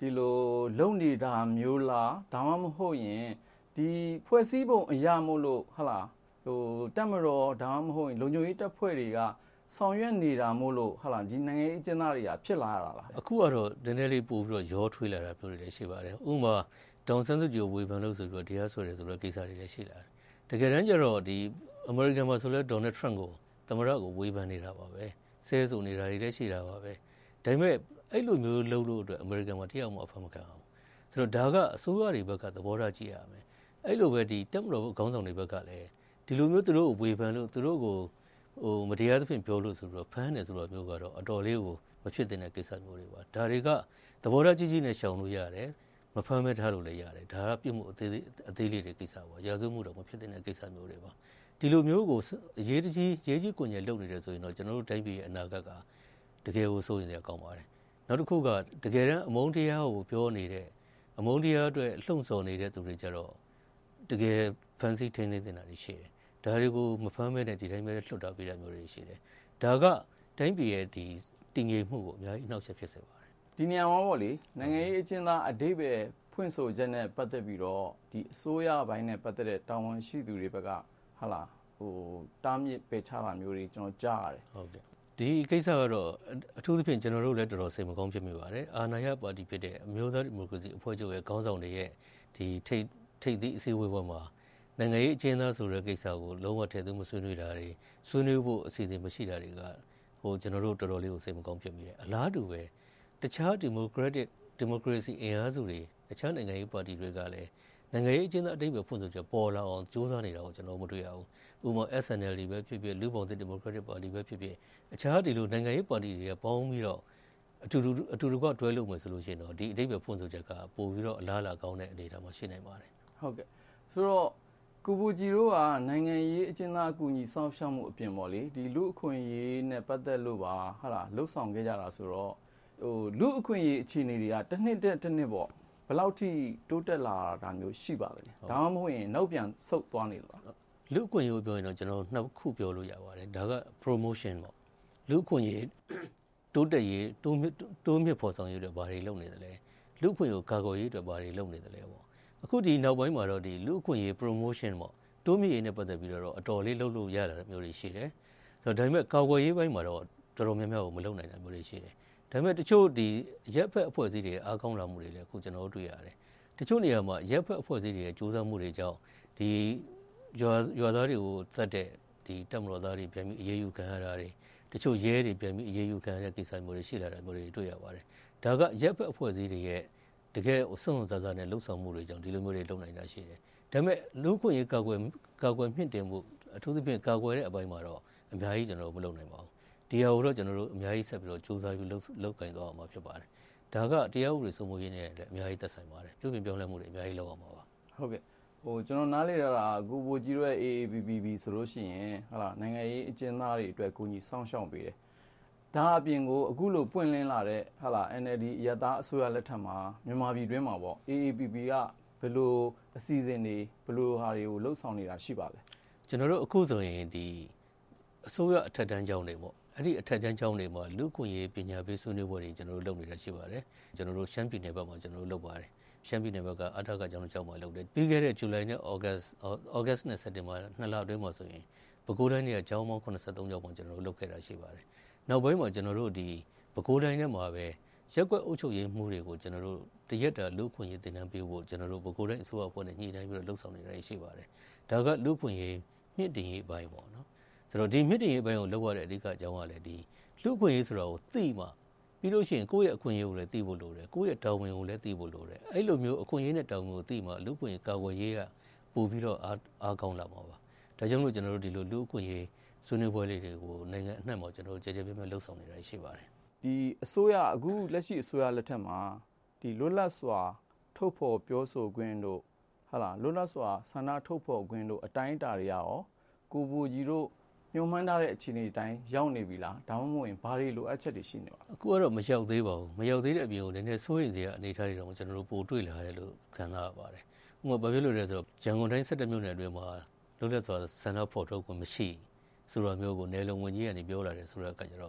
[SPEAKER 10] ဒီလိုလုံနေတာမျိုးလားဒါမှမဟုတ်ရင်ဒီဖွဲ့စည်းပုံအရာမို့လို့ဟာလားဟိုတက်မတော်ဒါမှမဟုတ်ရင်လုံခြုံရေးတပ်ဖွဲ့တွေကဆောင်ရွက်နေတာမို့လို့ဟာလားဒီနိုင်ငံရေးအကျဉ်းသားတွေကဖြစ်လာရတာလား
[SPEAKER 11] အခုကတော့နည်းနည်းလေးပို့ပြီးတော့ရောထွေးလာတာပြောနေတယ်ရှိပါတယ်ဥပမာဒေါန်ဆန်းစုကြည်ကိုဝေဖန်လို့ဆိုပြီးတော့တရားစွဲတယ်ဆိုတော့ကိစ္စတွေလည်းရှိလာတယ်တကယ်တမ်းကျတော့ဒီအမေရိကန်မှာဆိုလဲဒေါ်နယ်ထရန့်ကိုသမ္မတကိုဝေဖန်နေတာပါပဲဆဲဆိုနေတာတွေလည်းရှိတာပါပဲဒါပေမဲ့အဲ့လိုမျိုးလုပ်လို့အတွက်အမေရိကန်မှာတယောက်မှအဖမ်းမခံအောင်ဆိုတော့ဒါကအစိုးရတွေဘက်ကသဘောထားကြည့်ရမယ်အဲ့လိုပဲဒီတက်မတော်ခေါင်းဆောင်တွေဘက်ကလည်းဒီလိုမျိုးသူတို့ကိုဝေဖန်လို့သူတို့ကိုဟိုမတရားသဖြင့်ပြောလို့ဆိုတော့ဖမ်းတယ်ဆိုတော့မျိုးကတော့အတော်လေးကိုမဖြစ်တဲ့ကိစ္စမျိုးတွေပါဒါတွေကသဘောထားကြီးကြီးနဲ့ရှောင်လို့ရတယ်မဖမ်းမဲထားလို့လည်းရတယ်ဒါကပြုတ်မှုအသေးအသေးလေးတွေကိစ္စပါရာဇဝမှုတော့မဖြစ်တဲ့ကိစ္စမျိုးတွေပါဒီလိုမျိုးကိုအရေးကြီးရေးကြီးကိုညက်လုပ်နေတယ်ဆိုရင်တော့ကျွန်တော်တို့တိုင်းပြည်ရဲ့အနာဂတ်ကတကယ်ကိုစိုးရင်လည်းကောင်းပါတယ်နောက်တစ်ခုကတကယ်တမ်းအမုန်းတရားကိုပြောနေတဲ့အမုန်းတရားအတွက်လှုံ့ဆော်နေတဲ့သူတွေကြတော့တကယ်ဖန်ဆီးထိန်းသိမ်းနေတာတွေရှိတယ်ဒါတွေကိုမဖမ်းမဲနဲ့ဒီတိုင်းပဲလွတ်တာပေးတာမျိုးတွေရှိတယ်ဒါကတိုင်းပြည်ရဲ့ဒီတည်ငြိမ်မှုကိုအများကြီးနှောက်ယှက်ဖြစ်စေပါတယ်
[SPEAKER 10] ဒီနေရာမှာပေါ့လေနိုင်ငံရေးအကျဉ်းသားအဓိပ္ပာယ်ဖွင့်ဆိုချက်နဲ့ပတ်သက်ပြီးတော့ဒီအစိုးရဘိုင်းနဲ့ပတ်သက်တဲ့တာဝန်ရှိသူတွေဘက်ကဟာလားဟိုတားမြစ်ပယ်ချတာမျိုးတွေကျွန်တော်ကြားရတယ်
[SPEAKER 11] ဟုတ်ကဲ့ဒီကိစ္စကတော့အထူးသဖြင့်ကျွန်တော်တို့လည်းတော်တော်စိတ်မကောင်းဖြစ်မိပါတယ်အာဏာရပါတီဖြစ်တဲ့အမျိုးသားဒီမိုကရေစီအဖွဲ့ချုပ်ရဲ့ခေါင်းဆောင်တွေရဲ့ဒီထိတ်ထိတ်သည့်အစည်းအဝေးပွဲမှာနိုင်ငံရေးအကျဉ်းသားဆိုတဲ့ကိစ္စကိုလုံးဝထည့်သွင်းမဆွေးနွေးတာတွေဆွေးနွေးဖို့အစီအစဉ်မရှိတာတွေကဟိုကျွန်တော်တို့တော်တော်လေးကိုစိတ်မကောင်းဖြစ်မိတယ်အလားတူပဲတခြားဒီမိုကရက်တစ်ဒီမိုကရေစီအင်အားစုတွေတခြားနိုင်ငံရေးပါတီတွေကလည်းနိုင်ငံရေးအကျဉ်းသားအတိတ်ပဲဖွင့်ဆိုချက်ပေါ်လာအောင်စူးစမ်းနေတာကိုကျွန်တော်မတွေ့ရဘူးဥပမာ S N L တွေပဲဖြစ်ဖြစ်လူ့ဘောင်သစ်ဒီမိုကရက်တစ်ပါတီပဲဖြစ်ဖြစ်အခြားဒီလိုနိုင်ငံရေးပါတီတွေကပေါင်းပြီးတော့အတူတူအတူတူကတွဲလုပ်မယ်ဆိုလို့ရှိရင်တော့ဒီအတိတ်ပဲဖွင့်ဆိုချက်ကပို့ပြီးတော့အလားအလာကောင်းတဲ့အနေအထားမှာရှိနိုင်ပါတယ်
[SPEAKER 10] ဟုတ်ကဲ့ဆိုတော့ကိုဘူဂျီတို့ကနိုင်ငံရေးအကျဉ်းသားအကူအညီစောင့်ရှောက်မှုအပြင်ပေါ့လေဒီလူအခွင့်အရေးနဲ့ပတ်သက်လို့ပါဟာလားလှုပ်ဆောင်ခဲ့ကြတာဆိုတော့ဟိုလူအခွင့်အရေးအခြေအနေတွေကတစ်နှစ်တစ်တစ်နှစ်ပေါ့ဘယ်လောက်ထိတိုးတက်လာတာမျိုးရှိပါလဲဒါမှမဟုတ်ရင်နောက်ပြန်ဆုတ်သွားနေလို့
[SPEAKER 11] လူအခွင့်အရေးပြောရင်တော့ကျွန်တော်နှစ်ခုပြောလို့ရပါတယ်ဒါက promotion ပေါ့လူအခွင့်အရေးတိုးတက်ရေးတိုးမြင့်တိုးမြင့်ဖော်ဆောင်ရေးတွေဘာတွေလုပ်နေသလဲလူအခွင့်အရေးကာကွယ်ရေးတွေဘာတွေလုပ်နေသလဲပေါ့အခုဒီနောက်ပိုင်းမှာတော့ဒီလူအခွင့်အရေး promotion ပေါ့တိုးမြင့်ရေးနဲ့ပတ်သက်ပြီးတော့အတော်လေးလုပ်လို့ရတာမျိုးတွေရှိတယ်ဆိုတော့ဒါပေမဲ့ကာကွယ်ရေးပိုင်းမှာတော့တော်တော်များများကိုမလုပ်နိုင်တာမျိုးတွေရှိတယ်ဒါပေမဲ့တချို့ဒီရက်ဖက်အဖွဲ့အစည်းတွေအားကောင်းလာမှုတွေလည်းအခုကျွန်တော်တို့တွေ့ရတယ်တချို့နေရာမှာရက်ဖက်အဖွဲ့အစည်းတွေရဲ့ကြိုးစားမှုတွေကြောင့်ဒီရွာရွာသားတွေကိုသတ်တဲ့ဒီတပ်မတော်သားတွေပြန်ပြီးအရေးယူခံရတာတွေတချို့ရဲတွေပြန်ပြီးအရေးယူခံရတဲ့ကိစ္စမျိုးတွေရှိလာတာမျိုးတွေတွေ့ရပါတယ်ဒါကရက်ဖက်အဖွဲ့အစည်းတွေရဲ့တကယ်အဆုံးအစစားနဲ့လှုပ်ဆောင်မှုတွေကြောင့်ဒီလိုမျိုးတွေလုပ်နိုင်တာရှိတယ်ဒါပေမဲ့လူ့ခွင့်ရေးကာကွယ်ကာကွယ်မြင့်တင်မှုအထူးသဖြင့်ကာကွယ်တဲ့အပိုင်းမှာတော့အများကြီးကျွန်တော်တို့မလုပ်နိုင်ပါဘူးဒီဟာကိုတော့ကျွန်တော်တို့အများကြီးဆက်ပြီးတော့စူးစမ်းပြီးလုပ်လုပ်ကင်သွားအောင်မှာဖြစ်ပါတယ်ဒါကတရားဥပဒေစိုးမိုးရေးနဲ့လည်းအများကြီးသက်ဆိုင်ပါတယ်ပြုပြင်ပြောင်းလဲမှုတွေအများကြီးလုပ်အောင်ပါပါ
[SPEAKER 10] ဟုတ်ကဲ့ဟိုကျွန်တော်နားလေတာကကိုဘိုကြီးတို့ရဲ့ A A B B B ဆိုလို့ရှိရင်ဟာလားနိုင်ငံရေးအကျဉ်းသားတွေအတွက်ကိုကြီးစောင့်ရှောက်ပေးတယ်ဒါအပြင်ကိုအခုလိုပွင့်လင်းလာတဲ့ဟာလား N L D ရတာအစိုးရလက်ထက်မှာမြန်မာပြည်တွင်းမှာပေါ့ A A B B ကဘယ်လိုအစီအစဉ်တွေဘယ်လိုဟာတွေကိုလှုပ်ဆောင်နေတာရှိပါလဲ
[SPEAKER 11] ကျွန်တော်တို့အခုဆိုရင်ဒီအစိုးရအထက်တန်းကျောင်းတွေပေါ့အဲ့ဒီအထက်တန်းကျောင်းတွေမှာလူ့ခွင့်ရေးပညာပေးဆွေးနွေးပွဲတွေကျွန်တော်တို့လုပ်နေတာရှိပါတယ်ကျွန်တော်တို့ရှမ်းပြည်နယ်ဘက်မှာကျွန်တော်တို့လုပ်ပါတယ်ရှမ်းပြည်နယ်ဘက်ကအထက်ကကျောင်းကျောင်းမှာလုပ်တယ်ပြီးခဲ့တဲ့ဇူလိုင်နဲ့ဩဂတ်ဩဂတ်နဲ့စက်တင်ဘာနှစ်လအတွင်းမှာဆိုရင်ပဲခူးတိုင်းရဲ့ကျောင်းပေါင်း83ကျောင်းမှာကျွန်တော်တို့လုပ်ခဲ့တာရှိပါတယ်နောက်ပိုင်းမှာကျွန်တော်တို့ဒီပဲခူးတိုင်းထဲမှာပဲရက်ကွက်အုပ်ချုပ်ရေးမှုတွေကိုကျွန်တော်တို့တရက်တာလူ့ခွင့်ရေးသင်တန်းပေးဖို့ကျွန်တော်တို့ပဲခူးတိုင်းအစိုးရအဖွဲ့နဲ့ညှိနှိုင်းပြီးတော့လှုပ်ဆောင်နေတာရှိပါတယ်ဒါကလူ့ခွင့်ရေးမြင့်တင်ရေးအပိုင်းပေါ့နော်ဆိုတော့ဒီမြင့်တင်ရေးအပိုင်းကိုလုပ်ရတဲ့အဓိကအကြောင်းကလည်းဒီလူ့ခွင့်ရေးဆိုတာကိုသိမှပြီးလို့ရှိရင်ကိုယ့်ရဲ့အခွင့်အရေးကိုလည်းသိဖို့လိုတယ်ကိုယ့်ရဲ့တာဝန်ကိုလည်းသိဖို့လိုတယ်အဲ့လိုမျိုးအခွင့်အရေးနဲ့တာဝန်ကိုသိမှလူ့ခွင့်ရေးကာကွယ်ရေးကပို့ပြီးတော့အားအားကောင်းလာမှာပါဒါကြောင့်လို့ကျွန်တော်တို့ဒီလိုလူ့အခွင့်အရေးဆွေးနွေးပွဲလေးတွေကိုနိုင်ငံအနှံ့မှာကျွန်တော်တို့ကြည်ကြဲပြည့်ပြည့်လှုပ်ဆောင်နေတာရှိပါတယ်
[SPEAKER 10] ဒီအစိုးရအခုလက်ရှိအစိုးရလက်ထက်မှာဒီလွတ်လပ်စွာထုတ်ဖော်ပြောဆိုခွင့်တို့ဟာလားလွတ်လပ်စွာဆန္ဒထုတ်ဖော်ခွင့်တို့အတိုင်းအတာတွေရောကိုဘူကြီးတို့ညှို့မှန်းထားတဲ့အခြေအနေတိုင်းရောက်နေပြီလားဒါမှမဟုတ်ရင်ဘာတွေလိုအပ်ချက်တွေရှိနေပါလဲ
[SPEAKER 11] အခုကတော့မရောက်သေးပါဘူးမရောက်သေးတဲ့အပြင်ကိုနည်းနည်းစိုးရိမ်စရာအနေအထားတွေတော့ကျွန်တော်တို့ပို့တွေ့လာရတယ်လို့ခံစားရပါတယ်ဥပမာဘာဖြစ်လို့လဲဆိုတော့ရန်ကုန်တိုင်း၁၁မြို့နယ်အတွင်းမှာလွတ်လပ်စွာဆန္ဒဖော်ထုတ်ခွင့်မရှိဆိုတော့မျိုးကိုနယ်လုံဝင်ကြီးကနေပြောလာတယ်ဆိုတော့အခါကျတော့ဒ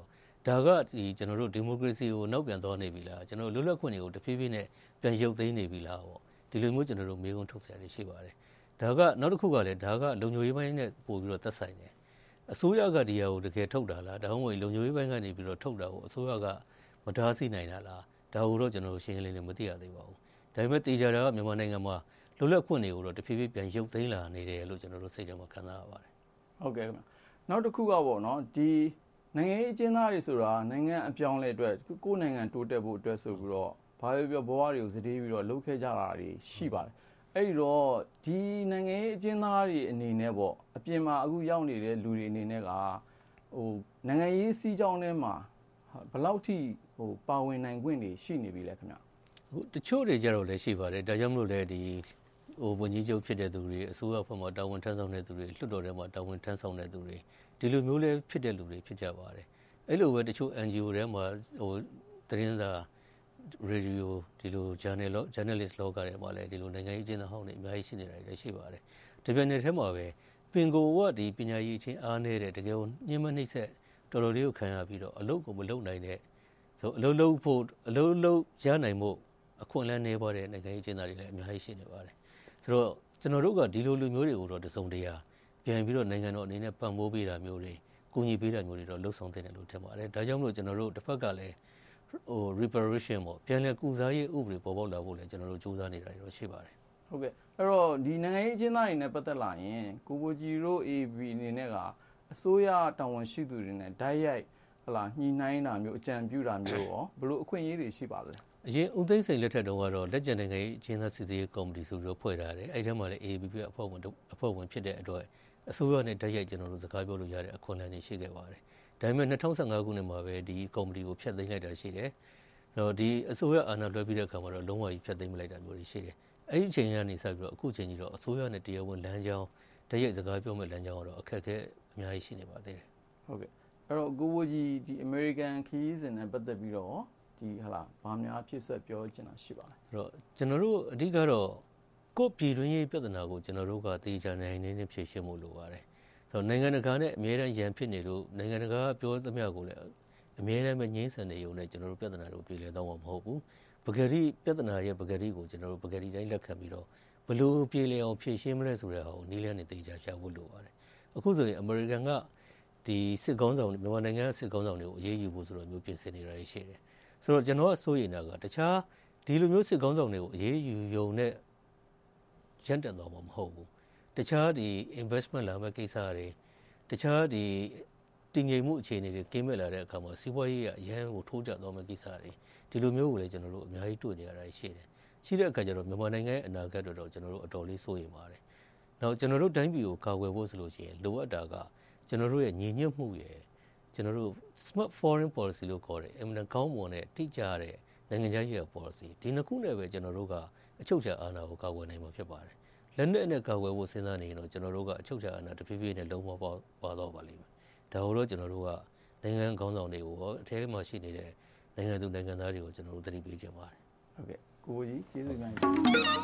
[SPEAKER 11] ဒါကဒီကျွန်တော်တို့ဒီမိုကရေစီကိုနောက်ပြန်သွားနေပြီလားကျွန်တော်တို့လွတ်လပ်ခွင့်တွေကိုတဖြည်းဖြည်းနဲ့ပြန်ရုပ်သိမ်းနေပြီလားပေါ့ဒီလိုမျိုးကျွန်တော်တို့မေးခွန်းထုတ်စရာတွေရှိပါတယ်ဒါကနောက်တစ်ခုကလည်းဒါကလုံခြုံရေးပိုင်းနဲ့ပို့ပြီးတော့သက်ဆိုင်တယ်အစိုးရကဒီဟာကိုတကယ်ထုတ်တာလားဒါမှမဟုတ်လုံခြုံရေးပိုင်းကနေပြီးတော့ထုတ်တာကိုအစိုးရကမတားဆီးနိုင်တာလားဒါကိုတော့ကျွန်တော်တို့ရှင်းလင်းနေမသိရသေးပါဘူးဒါပေမဲ့တေချာတာကမြန်မာနိုင်ငံမှာလွတ်လပ်ခွင့်တွေကိုတော့တဖြည်းဖြည်းပြန်ရုပ်သိမ်းလာနေတယ်လို့ကျွန်တော်တို့စိတ်ထဲမှာခံစားရပါတယ်
[SPEAKER 10] ဟုတ်ကဲ့ခင်ဗျနောက်တစ်ခုကပေါ့နော်ဒီနိုင်ငံရေးအကျဉ်းသားတွေဆိုတာနိုင်ငံအပြောင်းလဲအတွက်ကိုယ်နိုင်ငံတိုးတက်ဖို့အတွက်ဆိုပြီးတော့ဘာပဲပြောဘဝတွေကိုစတေးပြီးတော့လှုပ်ခဲကြတာတွေရှိပါတယ်အဲ့ဒီတော့ဒီနိုင်ငံရေးအကျဉ်းသားတွေအနေနဲ့ပေါ့အပြင်မှာအခုရောက်နေတဲ့လူတွေအနေနဲ့ကဟိုနိုင်ငံရေးစီးကြောင်းထဲမှာဘယ်လောက်ထိဟိုပါဝင်နိုင်ခွင့်တွေရှိနေပြီလဲခင်ဗျ
[SPEAKER 11] ဟိုတချို့တွေကြတော့လည်းရှိပါတယ်ဒါကြောင့်မလို့လည်းဒီဟိုဝန်ကြီးချုပ်ဖြစ်တဲ့သူတွေအစိုးရဘက်မှာတာဝန်ထမ်းဆောင်တဲ့သူတွေလွှတ်တော်ထဲမှာတာဝန်ထမ်းဆောင်တဲ့သူတွေဒီလိုမျိုးလည်းဖြစ်တဲ့လူတွေဖြစ်ကြပါတယ်အဲ့လိုပဲတချို့ N G O ထဲမှာဟိုသတင်းစာရေဒီယိုဒီလို journal journalist လောကတွေမှာလည်းဒီလိုနိုင်ငံရေးအကျဉ်းသားဟောင်းတွေအများကြီးရှိနေတာတွေရှိပါတယ်တပြိုင်နက်တည်းမှာပဲပင်ကိုကဒီပညာရေးချင်းအားနေတဲ့တကယ်ကိုညှဉ်းမနှိမ့်ဆက်တော်တော်လေးကိုခံရပြီးတော့အလုပ်ကိုမလုပ်နိုင်တဲ့ဆိုအလုပ်လုပ်ဖို့အလုပ်လုပ်ရနိုင်မှုအခွင့်အလမ်းနေပါတဲ့နိုင်ငံရေးအကျဉ်းသားတွေလည်းအများကြီးရှိနေပါတယ်ဆိုတော့ကျွန်တော်တို့ကဒီလိုလူမျိုးတွေကိုတော့တစုံတရာပြန်ပြီးတော့နိုင်ငံတော်အနေနဲ့ပံ့ပိုးပေးတာမျိုးတွေကူညီပေးတာမျိုးတွေတော့လှုပ်ဆောင်တဲ့လို့ထင်ပါတယ်ဒါကြောင့်မို့ကျွန်တော်တို့တစ်ဖက်ကလည်းဟို reparation ပေါ့ပြန်လည်ကုစားရေးဥပဒေပေါ်ပေါက်လာဖို့လည်းကျွန်တော်တို့စူးစမ်းနေတာတွေရှိပါတယ်
[SPEAKER 10] ဟုတ်ကဲ့အဲ့တော့ဒီနိုင်ငံရေးအကျဉ်းသားတွေနဲ့ပတ်သက်လာရင်ကိုဘိုဂျီတို့ A B အနေနဲ့ကအစိုးရတာဝန်ရှိသူတွေနဲ့ဓာတ်ရိုက်ဟလာညှိနှိုင်းတာမျိုးအကြံပြုတာမျိုးရောဘယ်လိုအခွင့်အရေးတွေရှိပါလဲ
[SPEAKER 11] အရင်ဦးသိန်းစိန်လက်ထက်တုန်းကတော့လက်ကျန်နိုင်ငံရေးအကျဉ်းသားစစ်ဆေးရေးကော်မတီဆိုပြီးတော့ဖွဲ့ထားတယ်အဲ့ဒီထဲမှာလည်း A B P အဖွဲ့ဝင်အဖွဲ့ဝင်ဖြစ်တဲ့အတွက်အစိုးရနဲ့ဓာတ်ရိုက်ကျွန်တော်တို့စကားပြောလို့ရတဲ့အခွင့်အလမ်းတွေရှိခဲ့ပါတယ်ဒါပေမဲ့၂၀၁၅ခုနှစ်မှာပဲဒီကော်မတီကိုဖျက်သိမ်းလိုက်တာရှိတယ်။တော့ဒီအစိုးရအာဏာလွှဲပြီးတဲ့အခါမှာတော့လုံးဝကြီးဖျက်သိမ်းမလိုက်တာမျိုးတွေရှိတယ်။အဲ့ဒီအချိန်ကနေစပြီးတော့အခုချိန်ကြီးတော့အစိုးရနဲ့တရားဝင်လမ်းကြောင်းဓာတ်ရိုက်စကားပြောမဲ့လမ်းကြောင်းကတော့အခက်အခဲအများကြီးရှိနေပါသေးတယ်
[SPEAKER 10] ။ဟုတ်ကဲ့အဲ့တော့ကိုဘိုကြီးဒီ American ခရီးစဉ်နဲ့ပတ်သက်ပြီးတော့ဒီဟလာဘာများဖြစ်ဆက်ပြောချင်တာရှိပါလဲ
[SPEAKER 11] ။အဲ့တော့ကျွန်တော်တို့အဓိကတော့ကိုပြည်တွင်းရေးပြဿနာကိုကျွန်တော်တို့ကတေချာနိုင်နေနေဖြေရှင်းမှုလိုပါတယ်။ဆိုတော့နိုင်ငံတကာနဲ့အများအားရန်ဖြစ်နေလို့နိုင်ငံတကာကပြောသမျှကိုလည်းအများအားမငြင်းဆန်နေုံနဲ့ကျွန်တော်တို့ပြဿနာတွေကိုပြည်လည်တော့မှာမဟုတ်ဘူးပဂရီပြဿနာရဲ့ပဂရီကိုကျွန်တော်တို့ပဂရီတိုင်းလက်ခံပြီးတော့ဘလို့ပြည်လည်အောင်ဖြည့်ရှင်းမလဲဆိုတဲ့ဟာကိုနီးလန်းနေတေချာရှာဖို့လိုပါတယ်အခုဆိုရင်အမေရိကန်ကဒီစစ်ကောင်းဆောင်မြန်မာနိုင်ငံစစ်ကောင်းဆောင်တွေကိုအရေးယူဖို့ဆိုတော့မျိုးပြင်ဆင်နေတာရှိတယ်ဆိုတော့ကျွန်တော်ကစိုးရိမ်တာကတခြားဒီလိုမျိုးစစ်ကောင်းဆောင်တွေကိုအရေးယူရုံနဲ့ရန်တက်တော့မှာမဟုတ်ဘူးတခြားဒီ investment လာမဲ့ကိစ္စတွေတခြားဒီတည်ငြိမ်မှုအခြေအနေတွေကင်းမဲ့လာတဲ့အခါမှာစီးပွားရေးအရန်ကိုထိုးကျသွားမဲ့ကိစ္စတွေဒီလိုမျိုးကိုလည်းကျွန်တော်တို့အများကြီးတွေ့နေရတာရှိတယ်ရှိတဲ့အခါကျတော့မြန်မာနိုင်ငံရဲ့အနာဂတ်တော့ကျွန်တော်တို့အတော်လေးစိုးရိမ်ပါတယ်နောက်ကျွန်တော်တို့တိုင်းပြည်ကိုကာကွယ်ဖို့ဆိုလို့ရှိရင်လိုအပ်တာကကျွန်တော်တို့ရဲ့ညီညွတ်မှုရဲ့ကျွန်တော်တို့ smart foreign policy လို့ခေါ်တယ်အမှန်ကောင်းမွန်တဲ့တိကျတဲ့နိုင်ငံခြားရေး policy ဒီနှစ်ခုနဲ့ပဲကျွန်တော်တို့ကအချုပ်အခြာအာဏာကိုကာကွယ်နိုင်မှာဖြစ်ပါတယ်လက်နက်နဲ့ကာကွယ်ဖို့စဉ်းစားနေရင်တော့ကျွန်တော်တို့ကအချုပ်အခြာအာဏာတဖြည်းဖြည်းနဲ့လုံးဝပါပါတော့ပါလိမ့်မယ်ဒါကိုတော့ကျွန်တော်တို့ကနိုင်ငံခေါင်းဆောင်တွေကိုအထက်မှာရှိနေတဲ့နိုင်ငံသူနိုင်ငံသားတွေကိုကျွန်တော်တို့သတိပေးကြပါတယ်
[SPEAKER 10] ဟုတ်ကဲ့ကိုကြီးကျေးဇူးတင်ပါတယ်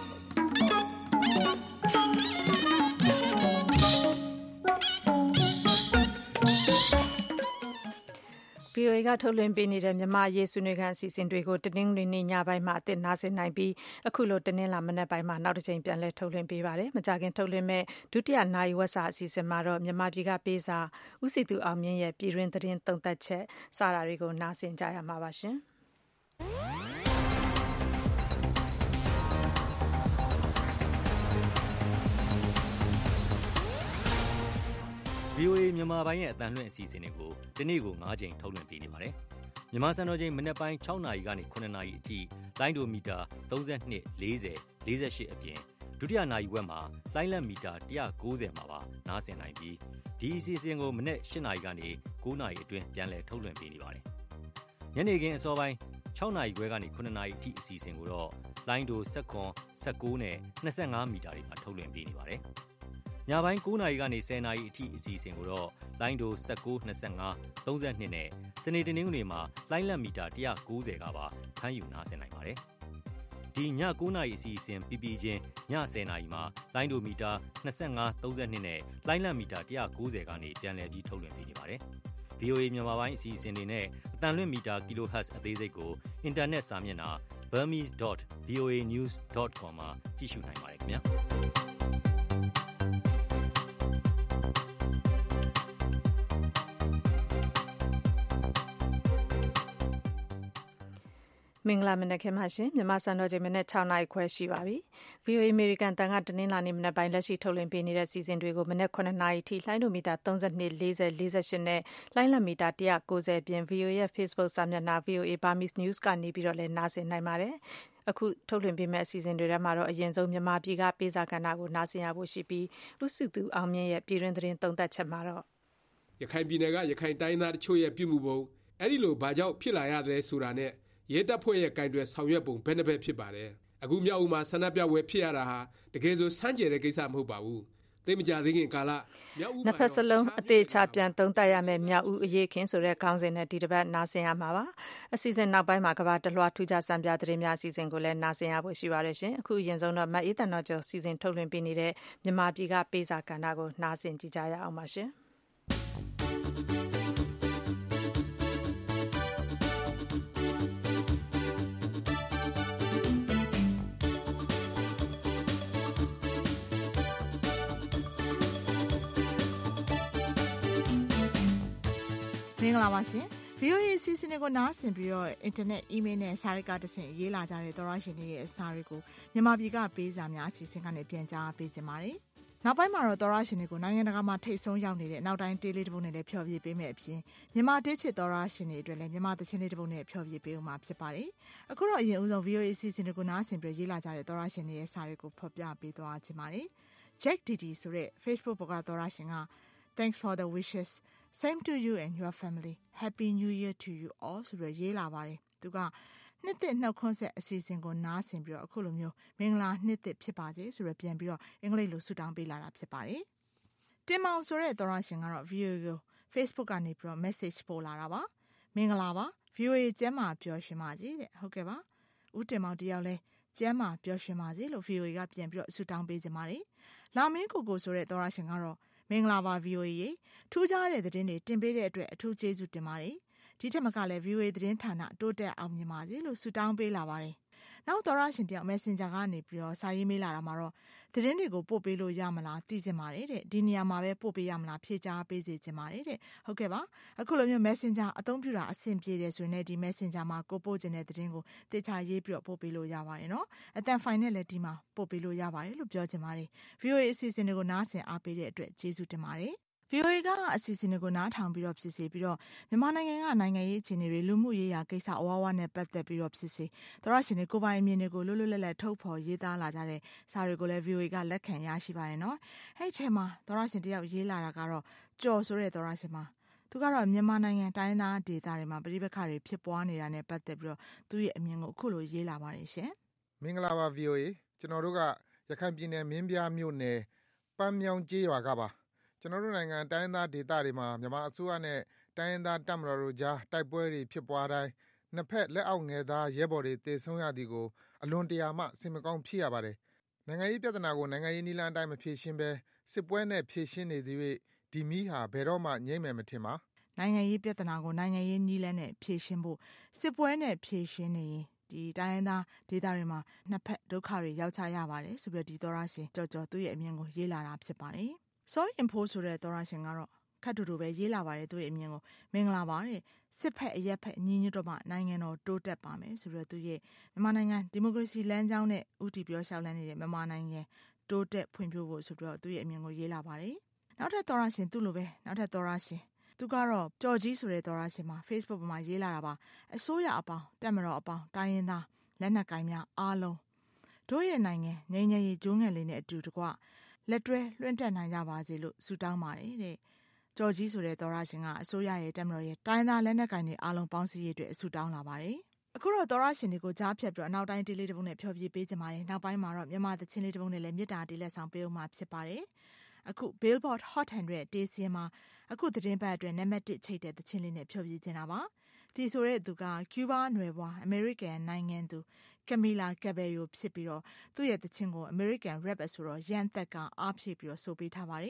[SPEAKER 2] ဗီအိုအေ ကထုတ်လွှင့်ပေးနေတဲ့မြန်မာရေးဆွေးနွေးခန်းအစီအစဉ်တွေကိုတနင်္ဂနွေနေ့ညပိုင်းမှာအသစ်နားဆင်နိုင်ပြီးအခုလိုတနင်္လာမနက်ပိုင်းမှာနောက်တစ်ချိန်ပြန်လည်ထုတ်လွှင့်ပေးပါတယ်။မကြာခင်ထုတ်လွှင့်မဲ့ဒုတိယနာရီဝက်စာအစီအစဉ်မှာတော့မြန်မာပြည်ကပေးစာဦးစီသူအောင်မြင့်ရဲ့ပြည်တွင်းသတင်းသုံးသပ်ချက်စတာတွေကိုနားဆင်ကြရမှာပါရှင်။
[SPEAKER 7] ဗီအိုအေ မြန်မာပိုင်းရဲ့အသံလွှင့်အစီအစဉ်တွေကိုဒီနေ့ကို၅ချိန်ထုတ်လွှင့်ပေးနေပါတယ်။မြန်မာစံတော်ချိန်မနက်ပိုင်း၆နာရီကနေ၇နာရီအထိလိုင်းဒိုမီတာ၃၂ ၄၀ ၄၈အပြင်ဒုတိယနာရီဝက်မှာလိုင်းလက်မီတာ၁၉၀မှာပါနားဆင်နိုင်ပြီးဒီအစီအစဉ်ကိုမနက်၈နာရီကနေ၉နာရီအတွင်းပြန်လည်ထုတ်လွှင့်ပေးနေပါတယ်။ညနေခင်းအစောပိုင်း၆နာရီခွဲကနေ၇နာရီအထိအစီအစဉ်ကိုတော့လိုင်းဒို၁၇ ၁၉နဲ့၂၅မီတာတွေမှာထုတ်လွှင့်ပေးနေပါတယ်။ညပိုင်း၉နာရီကနေ၁၀နာရီအထိအစီအစဉ်ကိုတော့လိုင်းဒို၁၉ ၂၅ ၃၂နဲ့စနေတနင်္ဂနွေမှာလိုင်းလက်မီတာ၁၉၀ကပါဖမ်းယူနားဆင်နိုင်ပါတယ်။ဒီည၉နာရီအစီအစဉ်ပြီးပြီးချင်းည၁၀နာရီမှာလိုင်းဒိုမီတာ၂၅ ၃၂နဲ့လိုင်းလက်မီတာ၁၉၀ကနေပြန်လည်ပြီးထုတ်လွှင့်ပေးနေပါတယ်။ဗွီအိုအေ မြန်မာပိုင်းအစီအစဉ်တွေနဲ့အသံလွှင့်မီတာ kilohertz အသေးစိတ်ကိုအင်တာနက်စာမျက်နှာ burmese dot v o a news dot com မှာကြည့်ရှုနိုင်ပါတယ်ခင်ဗျာ
[SPEAKER 2] မင်္ဂလာမနက်ခင်းပါရှင်မြန်မာစံတော်ချိန်မနေ့၆နာရီခွဲရှိပါပြီ ဗီအိုအေ American တန်ကတနင်္လာနေ့မနက်ပိုင်းလက်ရှိထုတ်လွှင့်ပေးနေတဲ့စီစဉ်တွေကိုမနက်ခုနှစ်နာရီထိလှိုင်းဒိုမီတာ၃၂ ၄၀ ၄၈နဲ့လှိုင်းလမီတာ၁၉၀ပြင် ဗီအိုအေရဲ့ Facebook စာမျက်နှာ ဗီအိုအေ Burmese News ကနေပြီးတော့လည်းနားဆင်နိုင်ပါတယ်အခုထုတ်လွှင့်ပေးမယ့်အစီအစဉ်တွေထဲမှာတော့အရင်ဆုံးမြန်မာပြည်ကပေးစာကဏ္ဍကိုနားဆင်ရဖို့ရှိပြီးဥစုသူအောင်မြင့်ရဲ့ပြည်တွင်းသတင်းသုံးသပ်ချက်မှာတော့
[SPEAKER 12] ရခိုင်ပြည်နယ်ကရခိုင်တိုင်းသားတချို့ရဲ့ပြုမှုပုံအဲ့ဒီလိုဘာကြောင့်ဖြစ်လာရတယ်ဆိုတာနဲ့ရဲတပ်ဖွဲ့ရဲ့ကင်တွယ်ဆောင်ရွက်ပုံဘယ်နှဘက်ဖြစ်ပါတယ်အခုမြောက်ဦးမှာဆန္ဒပြပွဲဖြစ်ရတာဟာတကယ်ဆိုစမ်းကြယ်တဲ့ကိစ္စမဟုတ်ပါဘူးသိမကြသေးခင်ကာလမြောက်ဦးမှာ
[SPEAKER 2] နှစ်ဖက်စလုံးအသေးချပြန်သုံးသပ်ရမယ်မြောက်ဦးအရေးခင်းဆိုတဲ့ခေါင်းစဉ်နဲ့ဒီတစ်ပတ်နားဆင်ရမှာပါအစီအစဉ်နောက်ပိုင်းမှာကဘာတလွှာထူးခြားစံပြသတင်းများအစီအစဉ်ကိုလည်းနားဆင်ရဖို့ရှိပါတယ်ရှင်အခုအရင်ဆုံးတော့မတ်အေးတန်တော်ကျော်စီစဉ်ထုတ်လွှင့်ပေးနေတဲ့မြန်မာပြည်ကပေးစာကဏ္ဍကိုနားဆင်ကြကြရအောင်ပါရှင်
[SPEAKER 6] မင်္ဂလာပါရှင် ဗီအိုအေ အစီအစဉ်တွေကိုနားဆင်ပြီးတော့အင်တာနက်အီးမေးလ်နဲ့စာရိုက်ကတဆင့်ရေးလာကြတဲ့သောရရှင်တွေရဲ့အစာတွေကိုမြန်မာပြည်ကပေးစာများအစီအစဉ်ကနေပြန်ကြားပေးကြပါတယ်နောက်ပိုင်းမှာတော့သောရရှင်တွေကိုနိုင်ငံတကာမှာထိတ်ဆုံးရောက်နေတဲ့နောက်တိုင်းတေးလေးတစ်ပုဒ်နဲ့လည်းဖျော်ဖြေပေးမယ်အပြင်မြန်မာတေးချစ်သောရရှင်တွေအတွက်လည်းမြန်မာသချင်းလေးတစ်ပုဒ်နဲ့ဖျော်ဖြေပေးဦးမှာဖြစ်ပါတယ်အခုတော့အရင်ဦးဆုံး ဗီအိုအေ အစီအစဉ်တွေကိုနားဆင်ပြီးရေးလာကြတဲ့သောရရှင်တွေရဲ့စာတွေကိုဖော်ပြပေးသွားခြင်းပါတယ် Jack Didi ဆိုတဲ့ Facebook ပေါ်ကသောရရှင်က Thanks for the wishes Same to you and your family. Happy New Year to you all ဆိုပြီးရေးလာပါတယ်။သူကနှစ်သစ်နှုတ်ခွန်းဆက်အစီအစဉ်ကိုနားဆင်ပြီးတော့အခုလိုမျိုးမင်္ဂလာနှစ်သစ်ဖြစ်ပါစေဆိုပြီးပြန်ပြီးတော့အင်္ဂလိပ်လိုဆုတောင်းပေးလာတာဖြစ်ပါတယ်။တင်မောင်ဆိုတဲ့သောရရှင်ကတော့ ဗီအိုအေ ကို Facebook ကနေပြီးတော့ message ပို့လာတာပါ။မင်္ဂလာပါ ဗီအိုအေ ကျမ်းမာပျော်ရွှင်ပါစေတဲ့ဟုတ်ကဲ့ပါ။ဦးတင်မောင်တယောက်လဲကျမ်းမာပျော်ရွှင်ပါစေလို့ ဗီအိုအေ ကပြန်ပြီးတော့ဆုတောင်းပေးကြပါတယ်။လာမင်းကိုကိုဆိုတဲ့သောရရှင်ကတော့မင်္ဂလာပါ ဗီအိုအေ ထူးခြားတဲ့သတင်းတွေတင်ပေးတဲ့အတွက်အထူးကျေးဇူးတင်ပါတယ်ဒီထက်မကလည်း ဗီအိုအေ သတင်းဌာနတိုးတက်အောင်မြင်ပါစေလို့ဆုတောင်းပေးလာပါတယ်နောက်သောရရှင်တယောက် Messenger ကနေပြီးတော့စာရေးမေးလာတာမှာတော့သတင်းတွေကိုပို့ပေးလို့ရမလားသိချင်ပါတယ်တဲ့ဒီနေရာမှာပဲပို့ပေးရမလားဖြေကြားပေးစေချင်ပါတယ်တဲ့ဟုတ်ကဲ့ပါအခုလိုမျိုး Messenger အသုံးပြုတာအဆင်ပြေတယ်ဆိုရင်လည်းဒီ Messenger မှာကိုပို့ခြင်းတဲ့သတင်းကိုတေချာရေးပြီးတော့ပို့ပေးလို့ရပါတယ်နော်အတန်ဖိုင်နဲ့လည်းဒီမှာပို့ပေးလို့ရပါတယ်လို့ပြောချင်ပါတယ် ဗီအိုအေ အစီအစဉ်တွေကိုနားဆင်အားပေးတဲ့အတွက်ကျေးဇူးတင်ပါတယ်ဗီအိုအေကအစီအစဉ်တွေကိုနားထောင်ပြီးတော့ဖြစ်စေပြီးတော့မြန်မာနိုင်ငံကနိုင်ငံရေးအခြေအနေတွေလူမှုရေးရာကိစ္စအဝါဝါနဲ့ပတ်သက်ပြီးတော့ဖြစ်စေသောရရှင်တွေကိုပိုင်အမြင်တွေကိုလွတ်လွတ်လပ်လပ်ထုတ်ဖော်ရေးသားလာကြတဲ့စာတွေကိုလည်း ဗီအိုအေကလက်ခံရရှိပါတယ်နော်အဲ့ဒီမှာသောရရှင်တယောက်ရေးလာတာကတော့ကြော်ဆိုတဲ့သောရရှင်မှာသူကတော့မြန်မာနိုင်ငံတိုင်းသားဒေသတွေမှာပြည်ပခါတွေဖြစ်ပွားနေတာနဲ့ပတ်သက်ပြီးတော့သူ့ရဲ့အမြင်ကိုအခုလိုရေးလာပါတယ်ရှင်
[SPEAKER 13] မင်္ဂလာပါ ဗီအိုအေ ကျွန်တော်တို့ကရခိုင်ပြည်နယ်မင်းပြားမြို့နယ်ပန်းမြောင်းကျေးရွာကပါကျွန်တော်တို့နိုင်ငံတိုင်းသားဒေသတွေမှာမြန်မာအစိုးရနဲ့တိုင်းသားတပ်မတော်တို့ကြားတိုက်ပွဲတွေဖြစ်ပွားတိုင်းနှစ်ဖက်လက်အောက်ငယ်သားရဲဘော်တွေတေဆုံးရသည်ကိုအလွန်တရာမှစင်မကောင်းဖြစ်ရပါတယ်နိုင်ငံရေးပြဿနာကိုနိုင်ငံရေးနည်းလမ်းအတိုင်းမဖြေရှင်းဘဲစစ်ပွဲနဲ့ဖြေရှင်းနေသည်၍ဒီမီးဟာဘယ်တော့မှငြိမ့်မယ်မထင်ပါ
[SPEAKER 6] နိုင်ငံရေးပြဿနာကိုနိုင်ငံရေးနည်းလမ်းနဲ့ဖြေရှင်းဖို့စစ်ပွဲနဲ့ဖြေရှင်းနေရင်ဒီတိုင်းရင်းသားဒေသတွေမှာနှစ်ဖက်ဒုက္ခတွေရောက်ချရပါတယ်ဆိုပြီးဒီသောရရှင်ကြော်ကြော်သူ့ရဲ့အမြင်ကိုရေးလာတာဖြစ်ပါတယ်စောရင်ဖိုးဆိုတဲ့သောရရှင်ကတော့ခတ်တူတူပဲရေးလာပါတယ်သူ့ရဲ့အမြင်ကိုမင်္ဂလာပါတဲ့စစ်ဖက်အရက်ဖက်ညီညွတ်တော့မှနိုင်ငံတော်တိုးတက်ပါမယ်ဆိုပြီးသူ့ရဲ့မြန်မာနိုင်ငံဒီမိုကရေစီလမ်းကြောင်းနဲ့ဥတီပြောလျှောက်လန်းနေတဲ့မြန်မာနိုင်ငံတိုးတက်ဖွံ့ဖြိုးဖို့ဆိုပြီးသူ့ရဲ့အမြင်ကိုရေးလာပါတယ်နောက်ထပ်သောရရှင်သူ့လိုပဲနောက်ထပ်သောရရှင်သူကတော့ကြော်ကြီးဆိုတဲ့သောရရှင်မှာ Facebook ပေါ်မှာရေးလာတာပါအစိုးရအပေါင်းတက်မတော်အပေါင်းတိုင်းရင်းသားလက်နက်ကိုင်များအားလုံးတို့ရဲ့နိုင်ငံငြိမ်းချမ်းရေးဂျိုးငယ်လေးနဲ့အတူတကွလက်တွဲလွှင့်တက်နိုင်ကြပါစေလို့ဆုတောင်းပါတယ်တဲ့ကြော်ကြီးဆိုတဲ့သောရရှင်ကအစိုးရရဲ့တက်မတော်ရဲ့တိုင်းသားလက်နက်ကိုင်တွေအားလုံးပေါင်းစည်းရေးအတွက်ဆုတောင်းလာပါတယ်အခုတော့သောရရှင်တွေကိုကြားဖြတ်ပြီးတော့နောက်တိုင်းတေးလေးတစ်ပုဒ်နဲ့ဖျော်ဖြေပေးကြပါတယ်နောက်ပိုင်းမှာတော့မြန်မာသချင်းလေးတစ်ပုဒ်နဲ့လည်းမြစ်တာတေးလက်ဆောင်ပေးဦးမှာဖြစ်ပါတယ်အခု Billboard Hot one hundredတေးစင်းမှာအခုသတင်းပတ်အတွက်နံပါတ်oneချိတ်တဲ့သချင်းလေးနဲ့ဖျော်ဖြေခြင်းတာပါဒီဆိုတဲ့သူကကျူးဘားနွယ်ဘွားအမေရိကန်နိုင်ငံသူကမီလာကဘယ်ယိုဖြစ်ပြီးတော့သူ့ရဲ့သချင်းကိုအမေရိကန် rap ဆိုတော့ရန်သက်ကအားဖြည့်ပြီးတော့ဆိုပေးထားပါတယ်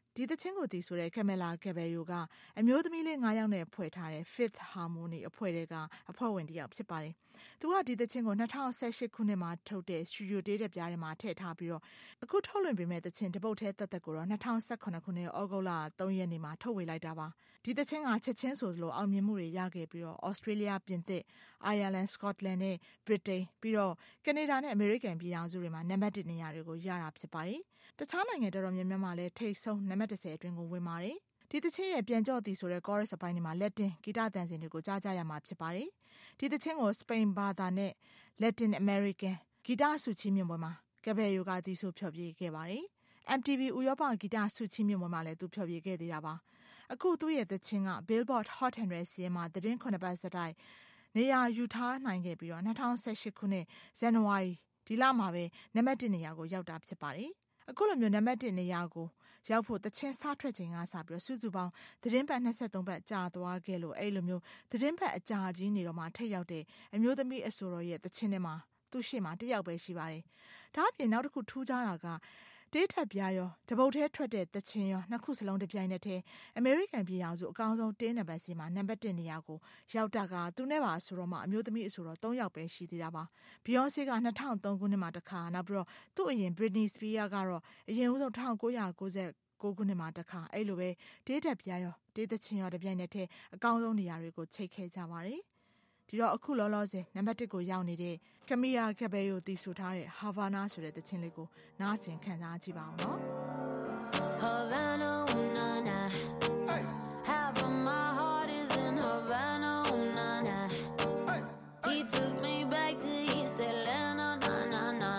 [SPEAKER 6] ဒီသချင်းကိုတီးဆိုတဲ့ Camila Cabello ကအမျိုးသမီးလေး၅ယောက်နဲ့ဖွဲ့ထားတဲ့ Fifth Harmony အဖွဲ့တွေကအဖွဲ့ဝင်တစ်ယောက်ဖြစ်ပါတယ်။သူကဒီသချင်းကို၂၀၁၈ခုနှစ်မှာထုတ်တဲ့ Studio Day တဲ့ပြားထဲမှာထည့်ထားပြီးတော့အခုထုတ်လွှင့်ပေးမဲ့သချင်းတပုတ်ထဲသက်သက်ကိုတော့၂၀၁၇ခုနှစ်ဩဂုတ်လ၃ရက်နေ့မှာထုတ်ဝေလိုက်တာပါ။ဒီသချင်းကချက်ချင်းဆိုသလိုအောင်မြင်မှုတွေရခဲ့ပြီးတော့ Australia ပြင်သစ် Ireland Scotland နဲ့ Britain ပြီးတော့ Canada နဲ့ American ပြည်ထောင်စုတွေမှာနံပါတ်တစ်နေရာတွေကိုရတာဖြစ်ပါတယ်။တခြားနိုင်ငံတော်တော်များများမှာလည်းထိပ်ဆုံးနံပါတ်၁၀အတွင်းကိုဝင်ပါတယ်။ဒီသချင်းရဲ့ပြန်ကြော့တီဆိုတဲ့ chorus အပိုင်းတွေမှာ Latin ဂီတသံစဉ်တွေကိုကြားကြရမှာဖြစ်ပါတယ်။ဒီသချင်းကို Spain ဘာသာနဲ့ Latin American ဂီတဆုချီးမြှင့်ပွဲမှာ Cabello ကတီဆိုဖျော်ဖြေခဲ့ပါတယ်။ M T V ဥရောပဂီတဆုချီးမြှင့်ပွဲမှာလည်းသူဖျော်ဖြေခဲ့သေးတာပါ။အခုသူ့ရဲ့သချင်းက Billboard Hot one hundred စီးမှာသတင်းခုနှစ်ပတ်ဆက်တိုက်နေရာယူထားနိုင်ခဲ့ပြီးတော့၂၀၁၈ခုနှစ်ဇန်နဝါရီဒီလမှာပဲနံပါတ်တစ်နေရာကိုရောက်တာဖြစ်ပါတယ်။အခုလိုမျိုးနံပါတ်တစ်နေရာကိုရောက်ဖို့တချင်းစားထွက်ချိန်ကစပြီးတော့စုစုပေါင်းသတင်းပတ်၂၃ပတ်ကြာသွားခဲ့လို့အဲ့လိုမျိုးသတင်းပတ်အကြာကြီးနေတော့မှထိတ်ရောက်တဲ့အမျိုးသမီးအဆိုတော်ရဲ့တချင်းထဲမှာသူ့ရှေ့မှာတစ်ယောက်ပဲရှိပါတယ်။ဒါအပြင်နောက်တစ်ခုထူးခြားတာကတေးထက်ပြားရောတပုတ်ထဲထွက်တဲ့တချင်းရောနှစ်ခုစလုံးတစ်ပြိုင်နက်တည်း American ပြည်ထောင်စုအကောင်းဆုံးတင်းနံပါတ်စီမှာနံပါတ်တစ်နေရာကိုရောက်တာကသူနဲ့ပါဆိုတော့မှအမျိုးသမီးအဆိုတော့၃ယောက်ပဲရှိသေးတာပါ။ Beyonce က၂၀၀၃ခုနှစ်မှာတစ်ခါနောက်ပြီးတော့သူ့အရင် Britney Spears ကတော့အရင်ဦးဆုံး၁၉၉၉ခုနှစ်မှာတစ်ခါအဲ့လိုပဲတေးထက်ပြားရောတေးသချင်းရောတစ်ပြိုင်နက်တည်းအကောင်းဆုံးနေရာတွေကိုချိတ်ခဲ့ကြပါတယ်။ဒီတော့အခုလောလောဆယ်နံပါတ်တစ်ကိုရောက်နေတဲ့ Camila Cabello တီးဆိုထားတဲ့ Havana ဆိုတဲ့သချင်းလေးကိုနားဆင်ခံစားကြည့်ပါအောင်နော်။
[SPEAKER 14] Havana, na na. Hey. Half of my heart is in Havana, na na. Hey. He took me back to East Atlanta, na na na.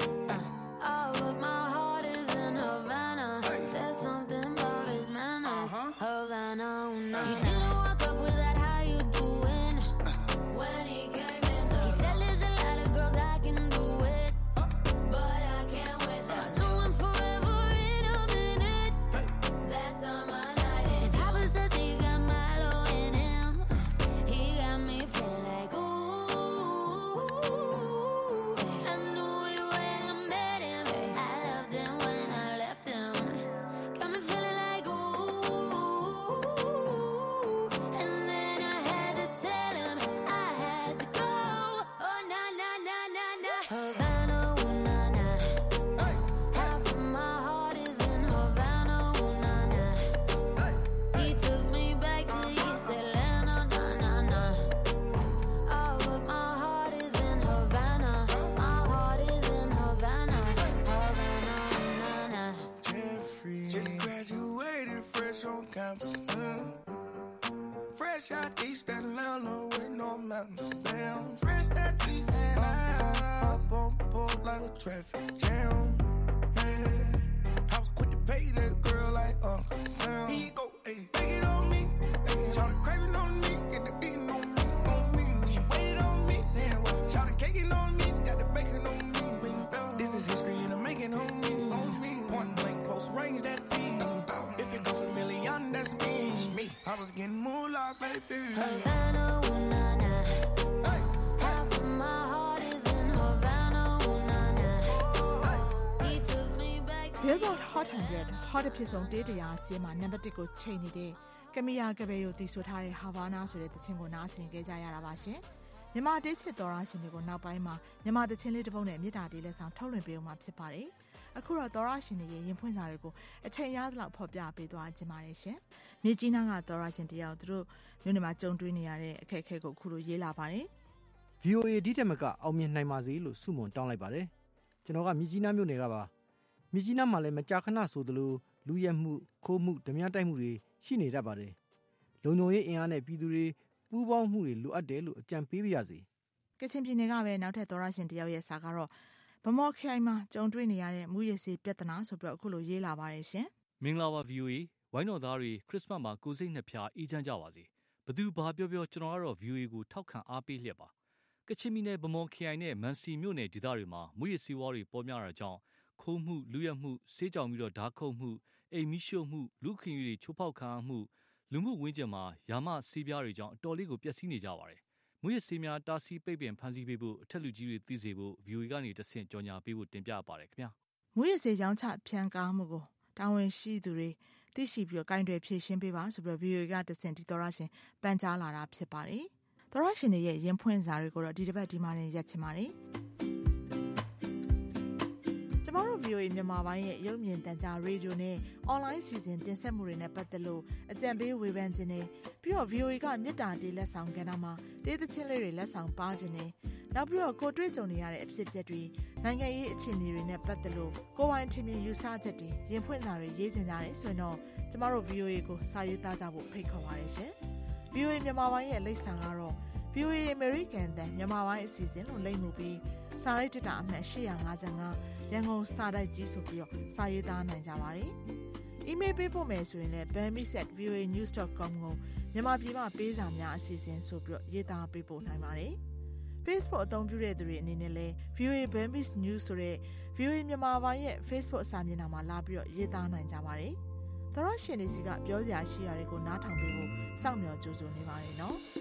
[SPEAKER 14] Uh, all of my heart is in Havana. Hey. There's something about his manners. Uh-huh. Havana, na na. He didn't walk up with that how you doing when he came in. He said there's a lot of girls I can do it, but I can't with that. Doing forever in a minute. That's on my night. And Papa says he got Milo in him. He got me feeling like ooh. I knew it when I met him. I loved him when I left him. Got me feeling like ooh. And then I had to tell him I had to go. Oh na na na na na. Havana, ooh na na. Half of my heart is in Havana, ooh na na. He took me back to East Atlanta, na na na. All of my heart is in Havana. My heart is in Havana, Havana, na na.
[SPEAKER 15] Jeffrey just graduated fresh on campus. Mm. Fresh out East Atlanta with no mountains down. Fresh out East Atlanta, up on board like a traffic jam. Man, I was quick to pay that girl like Uncle Sam. Here you go, ayy, take it on me. Ayy, shout craving on me, get the beating on me, on me. She waited on me, yeah, well, shout caking on me, got the bacon on me. This is history and I'm making on me, on me. Point blank, close range, that feed. If it goes a million, that's me. me. I was getting moolah, baby.
[SPEAKER 14] Havana, ooh na na. Half of my heart is in Havana, ooh na na. He took me back to
[SPEAKER 6] Billboard Hot one hundred Hot အဖြစ်ဆုံးတေးတရားစီးမှာနံပါတ်တစ်ကိုချိန်နေတဲ့ Camila Cabello တီးဆိုထားတဲ့ Havana ဆိုတဲ့သချင်းကိုနားဆင်ခဲ့ကြရတာပါရှင်။မြန်မာတေးချစ်တော်ရရှင်တွေကိုနောက်ပိုင်းမှာမြန်မာသချင်းလေးတစ်ပုဒ်နဲ့မြေတားတေးလက်ဆောင်ထုတ်လွှင့်ပေးအောင်မှာဖြစ်ပါတယ်။အခုတော့တော်ရရှင်တွေရဲ့ရင်ဖွင့်စာတွေကိုအချိန်ရသလောက်ဖော်ပြပေးသွားခြင်းပါတယ်ရှင်။မြေကြီးနားကတော်ရရှင်တယောက်သူတို့မြို့နယ်မှာကြုံတွေ့နေရတဲ့အခက်အခဲကိုအခုလိုရေးလာပါတယ်။
[SPEAKER 5] V O A ဒီတက်မကအောင်မြင်နိုင်ပါစေလို့ဆုမွန်တောင်းလိုက်ပါတယ်။ကျွန်တော်ကမြေကြီးနားမြို့နယ်ကပါ။မြေကြီးနားမှာလည်းမကြာခဏဆိုသလိုလူရဲမှုခိုးမှုဓမြတိုက်မှုတွေရှိနေတတ်ပါတယ်။လုံခြုံရေးအင်အားနဲ့ပြည်သူတွေပူးပေါင်းမှုတွေလိုအပ်တယ်လို့အကြံပေးပါရစေ
[SPEAKER 6] ။ကချင်ပြည်နယ်ကပဲနောက်ထပ်တော်ရရှင်တယောက်ရဲ့စာကတော့ဗမော်ခိုင်မှာကြုံတွေ့နေရတဲ့မူရစီပြဿနာဆိုပြီးတော့အခုလိုရေးလာပါတယ်ရှင်
[SPEAKER 16] ။မင်္ဂလာပါ V O A ဝိုင်းတော်သားတွေခရစ်စမတ်မှာကိုစိတ်နှစ်ဖြာအေးချမ်းကြပါစေ။ဘသူဘာပြောပြောကျွန်တော်ကတော့ V O A ကိုထောက်ခံအားပေးလျက်ပါ။ကချင်ပြည်နယ်ဗမော်ခိုင်နဲ့မန်စီမြို့နယ်ဒေသတွေမှာမူရစီဝါးတွေပေါ်များတာကြောင့်ခိုးမှုလူရဲမှုဆေးကြောင်ပြီးတော့ဓာခုတ်မှုအိမ်မီးရှို့မှုလူခင်တွေချိုးဖောက်ခံမှုလူမှုဝန်းကျင်မှာယာမဆေးပြားတွေကြောင့်အတော်လေးကိုပျက်စီးနေကြပါတယ်။မူရစီများတာစီပိတ်ပင်ဖန်ဆီးပေးဖို့အထက်လူကြီးတွေသိစေဖို့ V O A ကနေတဆင့်ကြော်ညာပေးဖို့တင်ပြပါတယ်ခင်ဗျာ
[SPEAKER 6] ။မူရစီရောင်းချဖြန့်ကားမှုကိုတာဝန်ရှိသူတွေသိရှိပြီးတော့ကိုင်းတွေဖြည့်ရှင်းပေးပါဆိုပြီးတော့ V O A ကတဆင့်ဒီသောရရှင်ပန်ကြားလာတာဖြစ်ပါတယ်သောရရှင်တွေရဲ့ရင်ဖွင့်စာတွေကိုတော့ဒီတစ်ပတ်ဒီမှာနေရက်ချင်ပါတယ်ကျမတို့ V O A မြန်မာပိုင်းရဲ့ရုပ်မြင်သံကြားရေဒီယိုနဲ့ online စီစဉ်တင်ဆက်မှုတွေနဲ့ပတ်သက်လို့အကြံပေးဝေဖန်ခြင်းနဲ့ပြီးတော့ V O A ကမြစ်တာတေးလက်ဆောင်ကဏ္ဍမှာတေးသချင်းလေးတွေလက်ဆောင်ပါခြင်းနဲ့နောက်ပြီးတော့ကိုတွေ့ကြုံနေရတဲ့အဖြစ်အပျက်တွေနိုင်ငံရေးအခြေအနေတွေနဲ့ပတ်သက်လို့ကိုယ်ပိုင်ထင်မြင်ယူဆချက်တွေရင်ဖွင့်စာတွေရေးချင်ကြတယ်ဆိုရင်တော့ကျမတို့ V O A ကိုစာရေးသားကြဖို့ဖိတ်ခေါ်ပါတယ်ရှင် V O A မြန်မာပိုင်းရဲ့လိပ်စာကတော့ V O A American တန်မြန်မာပိုင်းအစီအစဉ်လို့လိပ်မှုပြီးစာရိုက်တက်တာအမှတ်eight five fiveရန်ကုန်စာတိုက်ကြီးဆိုပြီးတော့စာရေးသားနိုင်ကြပါတယ်။ email ပေးဖို့မယ်ဆိုရင်လည်း burmese at v o a news dot com ကိုမြန်မာပြည်မှာပေးစာများအစီအစဉ်ဆိုပြီးတော့ရေးသားပေးပို့နိုင်ပါတယ်။ Facebook အသုံးပြုတဲ့သူတွေအနေနဲ့လည်း V O A Burmese News ဆိုတဲ့ V O A မြန်မာပိုင်းရဲ့ Facebook အစာမျက်နှာမှာလာပြီးတော့ရေးသားနိုင်ကြပါတယ်။သောရရှင်တွေစီကပြောစရာရှိတာတွေကိုနားထောင်ပေးဖို့စောင့်မျှော်ကြိုးစားနေပါတယ်နော်။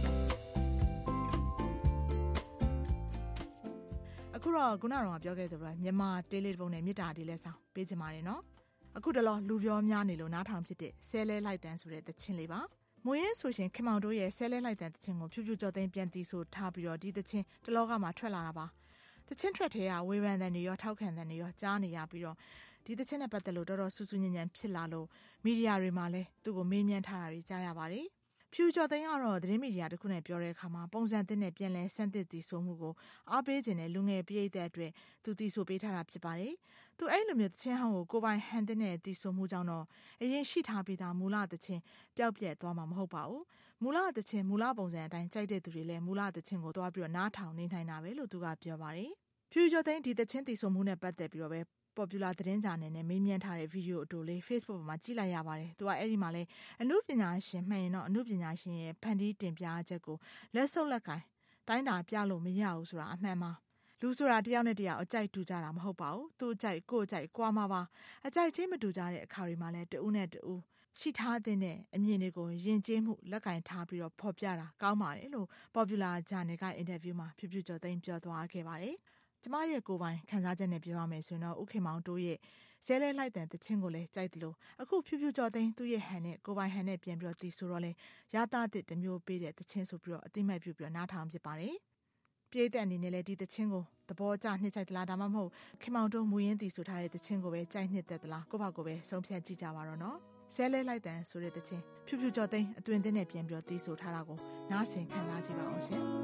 [SPEAKER 6] အခုတော့ခုနကတော့ပြောခဲ့သလိုမြန်မာတေးလေးပုံနဲ့မြစ်တာတေးလက်ဆောင်ပေးချင်ပါတယ်နော်အခုတလောလူပြောများနေလို့နားထောင်ဖြစ်တဲ့ဆဲလဲလိုက်တန်းဆိုတဲ့သချင်းလေးပါမွေးရဲဆိုရှင်ခင်မောင်တို့ရဲ့ဆဲလဲလိုက်တန်းသချင်းကိုဖြူဖြူကြော်သိမ်းပြန်တီးဆိုထားပြီးတော့ဒီသချင်းတလောကမှာထွက်လာတာပါသချင်းထွက်ထဲကဝေဖန်တဲ့နေရောထောက်ခံတဲ့နေရောကြားနေရပြီးတော့ဒီသချင်းနဲ့ပတ်သက်လို့တော်တော်ဆူဆူညံ့ညံ့ဖြစ်လာလို့မီဒီယာတွေမှာလည်းသူ့ကိုမေးမြန်းထားတာတွေကြားရပါတယ်ဖြူကျော်သိန်းကတော့သတင်းမီဒီယာတစ်ခုနဲ့ပြောတဲ့အခါမှာပုံစံသစ်နဲ့ပြန်လဲစမ်းသစ်တည်ဆိုမှုကိုအားပေးခြင်းနဲ့လူငယ်ပြည်သက်အတွက်သူတည်ဆိုပေးထားတာဖြစ်ပါတယ်။သူအဲ့လိုမျိုးသချင်းဟောင်းကိုကိုပိုင်ဟန်တဲ့နဲ့တည်ဆိုမှုကြောင့်တော့အရင်ရှိထားပြီးသားမူလသချင်းပျောက်ပြက်သွားမှာမဟုတ်ပါဘူး။မူလသချင်းမူလပုံစံအတိုင်းကြိုက်တဲ့သူတွေလည်းမူလသချင်းကိုသွားပြီးတော့နားထောင်နေနိုင်တာပဲလို့သူကပြောပါတယ်။ဖြူကျော်သိန်းဒီသချင်းတည်ဆိုမှုနဲ့ပတ်သက်ပြီးတော့ပဲpopular သတင်းဂျာနယ်နဲ့မေးမြန်းထားတဲ့ဗီဒီယိုအတူလေး Facebook ပေါ်မှာကြည့်လိုက်ရပါတယ်။သူကအဲ့ဒီမှာလဲအမှုပညာရှင်မှန်ရင်တော့အမှုပညာရှင်ရဲ့ဖန်တီးတင်ပြချက်ကိုလက်ဆုပ်လက်ကင်တိုင်းတာပြလို့မရဘူးဆိုတာအမှန်ပါ။လူဆိုတာတယောက်နဲ့တယောက်အကြိုက်တူကြတာမဟုတ်ပါဘူး။သူ့အကြိုက်ကိုယ်အကြိုက်ကွာမှာပါ။အကြိုက်ချင်းမတူကြတဲ့အခါတွေမှာလဲတဦးနဲ့တဦးရှိထားတဲ့အမြင်တွေကိုယဉ်ကျေးမှုလက်ကင်ထားပြီးတော့ဖော်ပြတာကောင်းပါတယ်လို့ popular ဂျာနယ်ကအင်တာဗျူးမှာဖြူဖြူကျော်သိန်းပြောသွားခဲ့ပါတယ်။ကျမရဲ့ကိုယ်ပိုင်ခံစားချက်နဲ့ပြောရမယ်ဆိုရင်တော့ဥခေမောင်တို့ရဲ့ဇဲလဲလိုက်တဲ့တချင်းကိုလည်းကြိုက်တယ်လို့အခုဖြူဖြူကျော်သိန်းသူ့ရဲ့ဟန်နဲ့ကိုယ်ပိုင်ဟန်နဲ့ပြန်ပြီးတော့တီးဆိုတော့လဲရတာတဲ့တမျိုးပေးတဲ့တချင်းဆိုပြီးတော့အတိမတ်ပြုပြီးတော့နားထောင်ဖြစ်ပါတယ်။ပြည်သက်အနေနဲ့လည်းဒီတချင်းကိုသဘောကျနှစ်ချိုက်သလားဒါမှမဟုတ်ခေမောင်တို့မူရင်းတီးဆိုထားတဲ့တချင်းကိုပဲကြိုက်နှစ်သက်သလားကိုယ့်ဘာကိုပဲဆုံးဖြတ်ကြည့်ကြပါတော့နော်။ဇဲလဲလိုက်တဲ့ဆိုတဲ့တချင်းဖြူဖြူကျော်သိန်းအတွင်သင်းနဲ့ပြန်ပြီးတော့တီးဆိုထားတာကိုနားဆင်ခံစားကြည့်ပါအောင်ရှင်။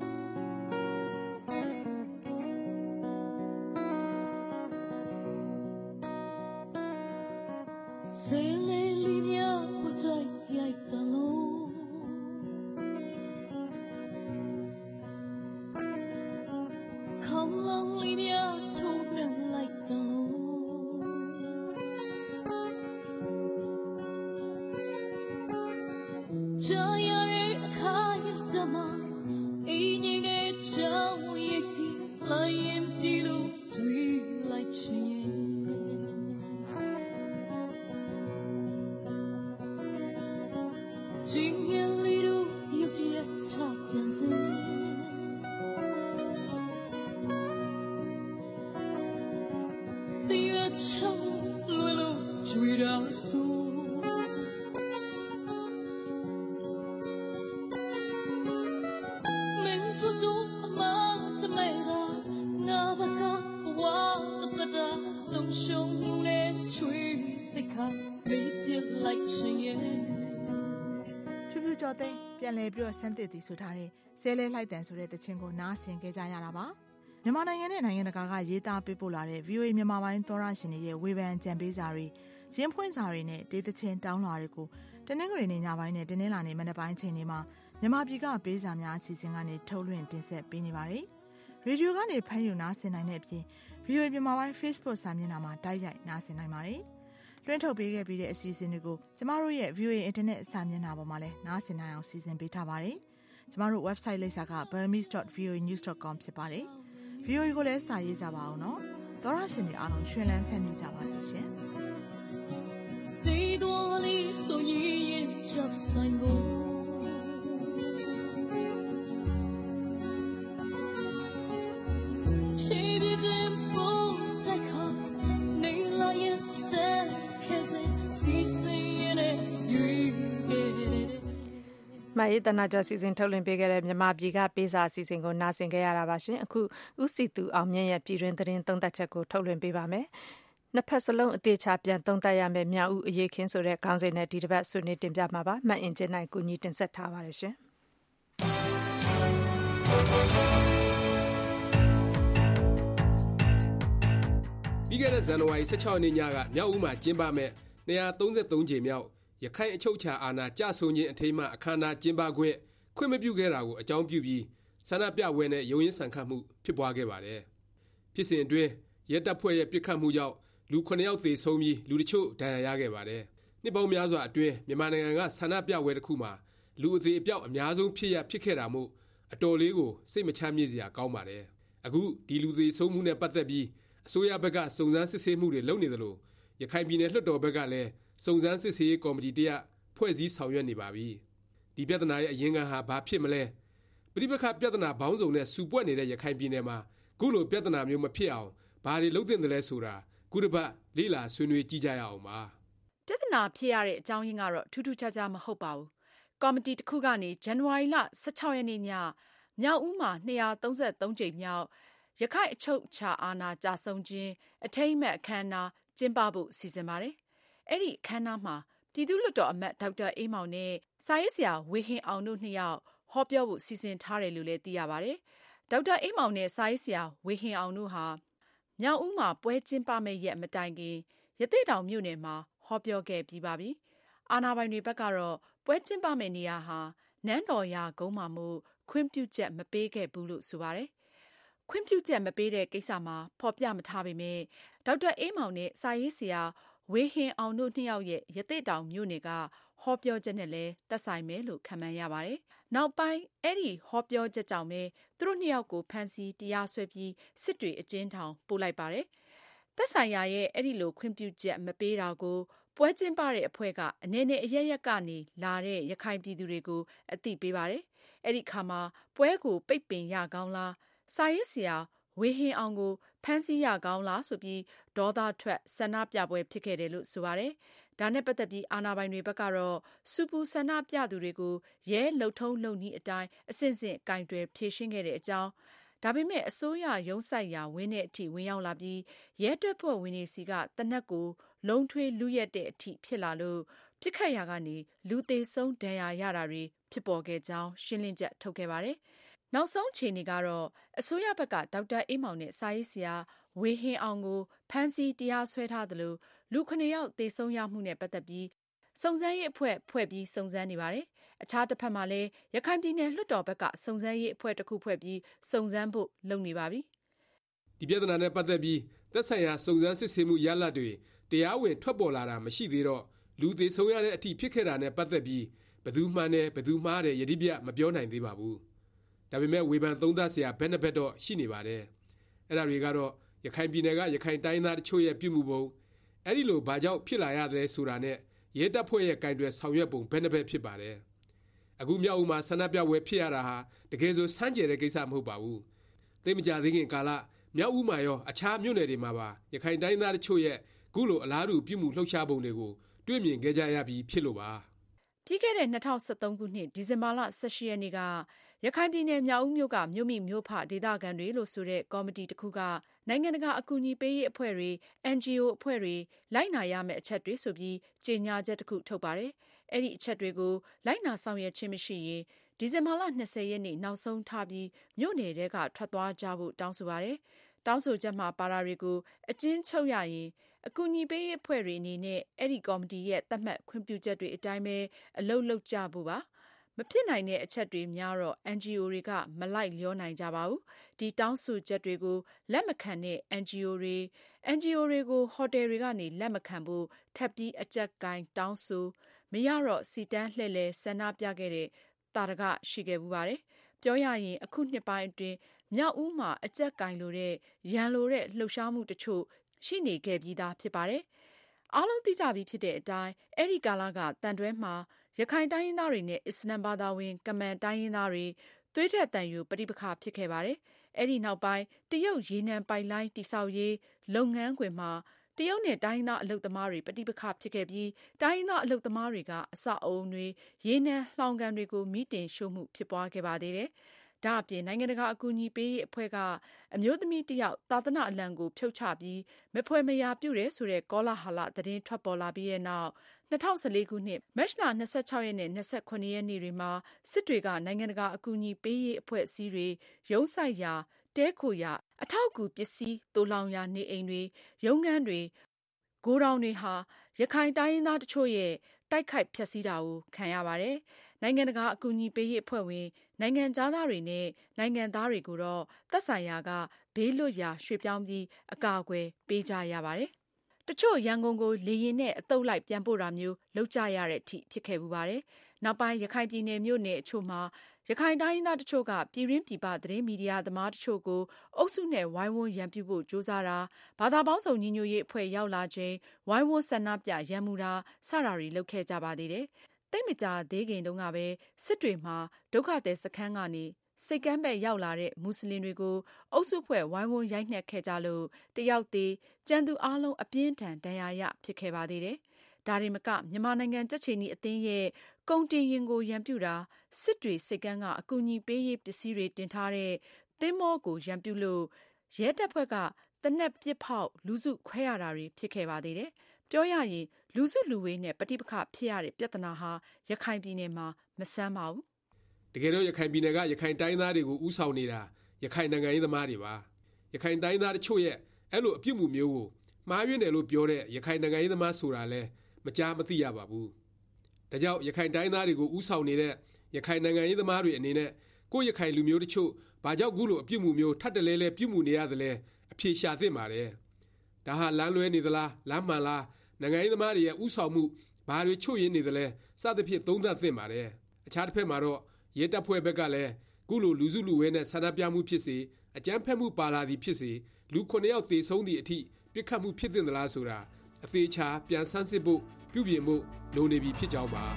[SPEAKER 17] Sele linia putai yai talo Khom long linia thu nang lai talo Jaya re akai dama Ini ne chao yesi lai em dilu dui lai chinye今夜里头有点差点子，你越唱路路追到手，门都都妈的没了，那把个我的个的松松的吹的看，没点来成耶。
[SPEAKER 6] ဖြူဖြူကျော်သိန်းပြန်လဲပြီးတော့စမ်းသစ်တီဆိုထားတဲ့ဆဲလဲလိုက်တန်ဆိုတဲ့တခြင်းကိုနားဆင်ကြကြရတာပါမြန်မာနိုင်ငံနဲ့နိုင်ငံတကာကရေးသားပေးပို့လာတဲ့ V O A မြန်မာပိုင်းသောရရှင်တွေရဲ့ဝေဖန်ကြံပေးစာတွေရင်းဖွင့်စာတွေနဲ့ဒေသချင်းတောင်းလာတွေကိုတနင်္ဂနွေနေ့ညပိုင်းနဲ့တနင်္လာနေ့မနက်ပိုင်းချိန်တွေမှာမြန်မာပြည်ကပေးစာများအစီအစဉ်ကနေထုတ်လွှင့်တင်ဆက်ပေးနေပါတယ်ရေဒီယိုကနေဖမ်းယူနားဆင်နိုင်တဲ့အပြင် V O A မြန်မာပိုင်း Facebook စာမျက်နှာမှာတိုက်ရိုက်နားဆင်နိုင်ပါတယ်လွှင့်ထုတ်ပေးခဲ့ပြီးတဲ့အစီအစဉ်တွေကိုကျမတို့ရဲ့ V O A Internet စာမျက်နှာပေါ်မှာလည်းနားဆင်နိုင်အောင်စီစဉ်ပေးထားပါတယ်။ကျမတို့ website လိပ်စာက burmese dot v o a news dot com ဖြစ်ပါတယ်။ V O A ကိုလည်းစာရေးကြပါအောင်နော်။သောရရှင်တွေအားလုံးရှင်လန်းချမ်းမြေ့ကြပါစေရှင်။
[SPEAKER 17] ဒီတော်လေးဆိုရင်chấpဆိုင်ကိုချီးပြီးခြင်းပုံတိုက်ခါနေလာရဲ့ဆက်ခဲစစီ
[SPEAKER 2] ရေးတနာကြော်စီစဉ်ထုတ်လွှင့်ပေးခဲ့တဲ့မြန်မာပြည်ကပေးစာအစီအစဉ်ကိုနားဆင်ခဲ့ရတာပါရှင်အခုဥစီသူအောင်မြင့်ရဲ့ပြည်တွင်သတင်းသုံးသပ်ချက်ကိုထုတ်လွှင့်ပေးပါမယ်နှစ်ဖက်စလုံးအသေးချပြန်သုံးသပ်ရမယ်မြောက်ဦးအရေးခင်းဆိုတဲ့ခေါင်းစဉ်နဲ့ဒီတစ်ပတ်ဆွေးနွေးတင်ပြမှာပါမှတ်အင်ကျင်းနိုင်ကူညီတင်ဆက်ထားပါတယ်ရှင်
[SPEAKER 12] ပြီးခဲ့တဲ့ဇန်နဝါရီ ၁၆ ရက်နေ့ညကမြောက်ဦးမှာကျင်းပမဲ့၂၃၃ ကြိမ်မြောက်ရခိုင်အချုပ်အခြာအာဏာကျဆုံးခြင်းအထိမ်းအမှတ်အခမ်းအနားကျင်းပခွင့်ခွင့်မပြုခဲ့တာကိုအကြောင်းပြုပြီးဆန္ဒပြပွဲနဲ့ရုန်းရင်းဆန်ခတ်မှုဖြစ်ပွားခဲ့ပါတယ်။ဖြစ်စဉ်အတွင်းရဲတပ်ဖွဲ့ရဲ့ပစ်ခတ်မှုကြောင့်လူခုနှစ်ယောက်သေဆုံးပြီးလူတချို့ဒဏ်ရာရခဲ့ပါတယ်။နှစ်ပေါင်းများစွာအတွင်းမြန်မာနိုင်ငံကဆန္ဒပြပွဲတစ်ခုမှာလူအသေးအပျောက်အများဆုံးဖြစ်ရဖြစ်ခဲ့တာမို့အတော်လေးကိုစိတ်မချမ်းမြေ့စရာကောင်းပါတယ်။အခုဒီလူသေဆုံးမှုနဲ့ပတ်သက်ပြီးအစိုးရဘက်ကစုံစမ်းစစ်ဆေးမှုတွေလုပ်နေသလိုရခိုင်ပြည်နယ်လွှတ်တော်ဘက်ကလည်းစုံစမ်းစစ်ဆေးရေးကော်မတီတရပ်ဖွဲ့စည်းဆောင်ရွက်နေပါပြီ။ဒီပြဿနာရဲ့အရင်းခံဟာဘာဖြစ်မလဲ။ပဋိပက္ခပြဿနာဘောင်းစုံနဲ့စူပွက်နေတဲ့ရခိုင်ပြည်နယ်မှာခုလိုပြဿနာမျိုးမဖြစ်အောင်ဘာတွေလုပ်သင့်တယ်လဲဆိုတာခုတစ်ပတ်လေးလာဆွေးနွေးကြည့်ကြရအောင်ပါ
[SPEAKER 18] ။ပြဿနာဖြစ်ရတဲ့အကြောင်းရင်းကတော့ထူးထူးခြားခြားမဟုတ်ပါဘူး။ကော်မတီတစ်ခုကနေဇန်နဝါရီလ ၁၆ ရက်နေ့ညမြောက်ဦးမှာ၂၃၃ ကြိမ်မြောက်ရခိုင်အချုပ်အခြာအာဏာကျဆုံးခြင်းအထိမ်းအမှတ်အခမ်းအနားကျင်းပဖို့စီစဉ်ပါတယ်။အဲ့ဒီအခမ်းအနားမှာပြည်သူ့လွှတ်တော်အမတ်ဒေါက်တာအေးမောင်နဲ့စာရေးဆရာဝေဟင်အောင်တို့နှစ်ယောက်ဟောပြောဖို့စီစဉ်ထားတယ်လို့လည်းသိရပါတယ်။ဒေါက်တာအေးမောင်နဲ့စာရေးဆရာဝေဟင်အောင်တို့ဟာမြောက်ဦးမှာပွဲကျင်းပမယ့်ရက်မတိုင်ခင်ရသေ့တောင်မြို့နယ်မှာဟောပြောခဲ့ပြီးပါပြီ။အာဏာပိုင်တွေဘက်ကတော့ပွဲကျင်းပမယ့်နေရာဟာနန်းတော်ရာကုန်းမှာမို့ခွင့်ပြုချက်မပေးခဲ့ဘူးလို့ဆိုပါတယ်။ခွင့်ပြုချက်မပေးတဲ့ကိစ္စမှာဖော်ပြမထားပေမဲ့ဒေါက်တာအေးမောင်နဲ့စာရေးဆရာဝေဟင်အောင်တို့နှစ်ယောက်ရဲ့ရသေ့တောင်မြို့နယ်ကဟောပြောချက်နဲ့လည်းသက်ဆိုင်မယ်လို့ခန့်မှန်းရပါတယ်။နောက်ပိုင်းအဲ့ဒီဟောပြောချက်ကြောင့်ပဲသူတို့နှစ်ယောက်ကိုဖမ်းဆီးတရားစွဲပြီးစစ်တွေအကျဉ်းထောင်ပို့လိုက်ပါတယ်။သက်ဆိုင်ရာရဲ့အဲ့ဒီလိုခွင့်ပြုချက်မပေးတာကိုပွဲကျင်းပတဲ့အဖွဲ့ကအနေနဲ့အရရက်ကနေလာတဲ့ရခိုင်ပြည်သူတွေကိုအသိပေးပါတယ်။အဲ့ဒီခါမှာပွဲကိုပိတ်ပင်ရကောင်းလားစာရေးဆရာဝေဟင်အောင်ကိုဖမ်းဆီးရကောင်းလားဆိုပြီးဒေါသထွက်ဆန္ဒပြပွဲဖြစ်ခဲ့တယ်လို့ဆိုပါတယ်။ဒါနဲ့ပတ်သက်ပြီးအာဏာပိုင်တွေဘက်ကတော့စူပူဆန္ဒပြသူတွေကိုရဲလှုပ်ထုံးလုပ်နည်းအတိုင်းအဆင့်ဆင့်ကင်တွယ်ဖြေရှင်းခဲ့တဲ့အကြောင်းဒါပေမဲ့အစိုးရရုံးဆိုင်ရာဝင်းတဲ့အထိဝင်ရောက်လာပြီးရဲတပ်ဖွဲ့ဝင်တွေစီကတနက်ကိုလုံးထွေးလူရက်တဲ့အထိဖြစ်လာလို့ပြစ်ခတ်ရာကနေလူသေးဆုံးဒဏ်ရာရတာတွေဖြစ်ပေါ်ခဲ့ကြောင်းရှင်းလင်းချက်ထုတ်ခဲ့ပါတယ်။နောက်ဆုံးခြေနေကတော့အစိုးရဘက်ကဒေါက်တာအေးမောင်နဲ့စာရေးဆရာဝေဟင်အောင်ကိုဖမ်းဆီးတရားစွဲထားသလိုလူခုနှစ်ယောက်သေဆုံးရမှုနဲ့ပတ်သက်ပြီးစုံစမ်းရေးအဖွဲ့ဖွဲ့ပြီးစုံစမ်းနေပါတယ်။အခြားတစ်ဖက်မှာလည်းရခိုင်ပြည်နယ်လွှတ်တော်ဘက်ကစုံစမ်းရေးအဖွဲ့တစ်ခုဖွဲ့ပြီးစုံစမ်းဖို့လုပ်နေပါပြီ
[SPEAKER 12] ။ဒီပြဿနာနဲ့ပတ်သက်ပြီးသက်ဆိုင်ရာစုံစမ်းစစ်ဆေးမှုရလဒ်တွေတရားဝင်ထွက်ပေါ်လာတာမရှိသေးတော့လူသေဆုံးရတဲ့အထိဖြစ်ခဲ့တာနဲ့ပတ်သက်ပြီးဘယ်သူမှန်းနဲ့ဘယ်သူမှားတယ်ယတိပြမပြောနိုင်သေးပါဘူး။ဒါပေမဲ့ဝေဖန်သုံးသပ်စရာဘက်နှစ်ဘက်တော့ရှိနေပါတယ်။အဲ့ဒါတွေကတော့ရခိုင်ပြည်နယ်ကရခိုင်တိုင်းသားတချို့ရဲ့ပြုမှုပုံအဲ့ဒီလိုဘာကြောင့်ဖြစ်လာရတယ်ဆိုတာနဲ့ရဲတပ်ဖွဲ့ရဲ့ကင်တွယ်ဆောင်ရွက်ပုံဘက်နှစ်ဘက်ဖြစ်ပါတယ်။အခုမြောက်ဦးမှာဆန္ဒပြပွဲဖြစ်ရတာဟာတကယ်ဆိုစမ်းကြယ်တဲ့ကိစ္စမဟုတ်ပါဘူး။သိမကြသေးခင်ကာလမြောက်ဦးမှာရောအခြားမြို့နယ်တွေမှာပါရခိုင်တိုင်းသားတချို့ရဲ့ခုလိုအလားတူပြုမှုလှုပ်ရှားပုံတွေကိုတွေ့မြင်ခဲ့ကြရပြီးဖြစ်လို့ပါ
[SPEAKER 18] ။ပြီးခဲ့တဲ့၂၀၁၃ခုနှစ်ဒီဇင်ဘာလ၁၈ရက်နေ့ကရခိုင်ပြည်နယ်မြောက်ဦးမြို့ကမြို့မိမြို့ဖဒေသခံတွေလို့ဆိုတဲ့ကော်မတီတစ်ခုကနိုင်ငံတကာအကူအညီပေးရေးအဖွဲ့တွေ အန်ဂျီအို အဖွဲ့တွေလိုက်နာရမယ့်အချက်တွေဆိုပြီးကြေညာချက်တစ်ခုထုတ်ပါတယ်။အဲ့ဒီအချက်တွေကိုလိုက်နာဆောင်ရွက်ခြင်းမရှိရင်ဒီဇင်ဘာလ၂၀ရက်နေ့နောက်ဆုံးထားပြီးမြို့နယ်တွေကထွက်သွားကြဖို့တောင်းဆိုပါတယ်။တောင်းဆိုချက်မှာပါရာတွေကိုအကျဉ်းချုပ်ရရင်အကူအညီပေးရေးအဖွဲ့တွေအနေနဲ့အဲ့ဒီကော်မတီရဲ့သတ်မှတ်ခွင့်ပြုချက်တွေအတိုင်းပဲအလုပ်လုပ်ကြဖို့ပါမဖြစ်နိုင်တဲ့အချက်တွေများတော့ အန်ဂျီအို တွေကမလိုက်လျောနိုင်ကြပါဘူးဒီတောင်းဆိုချက်တွေကိုလက်မခံတဲ့ အန်ဂျီအို တွေ အန်ဂျီအို တွေကိုဟိုတယ်တွေကနေလက်မခံဖို့ထပ်ပြီးအကြက်ကိုင်းတောင်းဆိုမရတော့စီတန်းလှည့်လဲဆန္ဒပြခဲ့တဲ့တာရကရှိခဲ့ဘူးပါတယ်ပြောရရင်အခုနှစ်ပိုင်းအတွင်းမြောက်ဦးမှာအကြက်ကိုင်းလိုတဲ့ရန်လိုတဲ့လှုပ်ရှားမှုတချို့ရှိနေခဲ့ပြီးသားဖြစ်ပါတယ်အားလုံးသိကြပြီးဖြစ်တဲ့အတိုင်းအဲ့ဒီကာလကတန်တွဲမှာရခိုင်တိုင်းရင်းသားတွေနဲ့အစ္စလမ်ဘာသာဝင်ကမန်တိုင်းရင်းသားတွေသွေးထွက်တန်ယူပဋိပက္ခဖြစ်ခဲ့ပါတယ်။အဲ့ဒီနောက်ပိုင်းတရုတ်ရေနံပိုက်လိုင်းတိဆောက်ရေးလုပ်ငန်းခွင်မှာတရုတ်နဲ့တိုင်းရင်းသားအလုပ်သမားတွေပဋိပက္ခဖြစ်ခဲ့ပြီးတိုင်းရင်းသားအလုပ်သမားတွေကအစအုံတွေရေနံလှောင်ကန်တွေကိုမိတင်ရှို့မှုဖြစ်ပွားခဲ့ပါသေးတယ်။ဒါအပြင်နိုင်ငံတကာအကူအညီပေးရေးအဖွဲ့ကအမျိုးသမီးတယောက်သာသနာအလံကိုဖြုတ်ချပြီးမဖွဲမရာပြုတယ်ဆိုတဲ့ကောလာဟလသတင်းထွက်ပေါ်လာပြီးတဲ့နောက်၂၀၁၄ခုနှစ်မတ်လ၂၆ရက်နဲ့၂၈ရက်နေ့တွေမှာစစ်တွေကနိုင်ငံတကာအကူအညီပေးရေးအဖွဲ့အစည်းတွေရုံးဆိုင်ရာတဲခိုရာအထောက်အကူပစ္စည်းတိုးလောင်ရာနေအိမ်တွေရုံးခန်းတွေဂိုဒေါင်တွေဟာရခိုင်တိုင်းရင်းသားတချို့ရဲ့တိုက်ခိုက်ဖျက်ဆီးတာကိုခံရပါတယ်။နိုင်ငံတကာအကူအညီပေးရေးအဖွဲ့ဝင်နိုင်ငံသားတွေနဲ့နိုင်ငံသားတွေကိုတော့သက်ဆိုင်ရာကဘေးလွတ်ရာရွှေ့ပြောင်းပြီးအကာအကွယ်ပေးကြရပါတယ်။တချို့ရန်ကုန်ကိုလေယာဉ်နဲ့အသုတ်လိုက်ပြန်ပို့တာမျိုးလုပ်ကြရတဲ့အထိဖြစ်ခဲ့ပူပါတယ်။နောက်ပိုင်းရခိုင်ပြည်နယ်မြို့နယ်အချို့မှာရခိုင်တိုင်းရင်းသားတချို့ကပြည်ရင်းပြည်ပသတင်းမီဒီယာသမားတချို့ကိုအုပ်စုနဲ့ဝိုင်းဝန်းရန်ပြုဖို့ကြိုးစားတာဘာသာပေါင်းစုံညီညွတ်ရေးအဖွဲ့ရောက်လာချိန်ဝိုင်းဝန်းဆန္ဒပြရန်မှုတာစတာတွေလုပ်ခဲ့ကြပါသေးတယ်။သိမကြသေးခင်တုန်းကပဲစစ်တွေမှာဒုက္ခသည်စခန်းကနေစိတ်ကမ်းပဲရောက်လာတဲ့မွတ်စလင်တွေကိုအုပ်စုဖွဲ့ဝိုင်းဝန်းရိုက်နှက်ခဲ့ကြလို့တယောက်သေးကြံသူအားလုံးအပြင်းထန်ဒဏ်ရာရဖြစ်ခဲ့ပါသေးတယ်။ဒါရင်မကမြန်မာနိုင်ငံကြက်ချီနီအသင်းရဲ့ကုန်တင်ရင်ကိုရန်ပြူတာစစ်တွေစိတ်ကန်းကအကူအညီပေးရေးပစ္စည်းတွေတင်ထားတဲ့သင်းမောကိုရန်ပြူလို့ရဲတပ်ဖွဲ့ကတနက်ပစ်ဖောက်လူစုခွဲရတာတွေဖြစ်ခဲ့ပါသေးတယ်။ပြောရရင်လူစုလူဝေးနဲ့ပဋိပက္ခဖြစ်ရတဲ့ပြဿနာဟာရခိုင်ပြည်နယ်မှာမဆန်းပါဘူး
[SPEAKER 12] ။တကယ်တော့ရခိုင်ပြည်နယ်ကရခိုင်တိုင်းသားတွေကိုဥဆောင်နေတာရခိုင်နိုင်ငံရေးသမားတွေပါ။ရခိုင်တိုင်းသားတချို့ရဲ့အဲ့လိုအပြုတ်မှုမျိုးကိုမှားယွင်းတယ်လို့ပြောတဲ့ရခိုင်နိုင်ငံရေးသမားဆိုတာလဲမကြားမသိရပါဘူး။ဒါကြောင့်ရခိုင်တိုင်းသားတွေကိုဥဆောင်နေတဲ့ရခိုင်နိုင်ငံရေးသမားတွေအနေနဲ့ကိုယ့်ရခိုင်လူမျိုးတချို့ဘာကြောင့်ခုလိုအပြုတ်မှုမျိုးထပ်တလဲလဲပြုတ်မှုနေရတယ်လဲအဖြေရှာသင့်ပါတယ်။ဒါဟာလမ်းလွဲနေသလားလမ်းမှန်လားနိုင်ငံရေးသမားတွေရဲ့ဥဆောင်မှုဘာတွေချို့ယွင်းနေသလဲစသဖြင့်သုံးသပ်သင့်ပါတယ်။အခြားတစ်ဖက်မှာတော့ရဲတပ်ဖွဲ့ဘက်ကလည်းခုလိုလူစုလူဝဲနဲ့ဆန္ဒပြမှုဖြစ်စေအကြမ်းဖက်မှုပါလာသည်ဖြစ်စေလူခုနှစ်ယောက်သေဆုံးသည့်အထိပြစ်ခတ်မှုဖြစ်သင့်သလားဆိုတာအသေးချာပြန်ဆန်းစစ်ဖို့ပြုပြင်ဖို့လိုနေပြီဖြစ်ကြောင်းပါ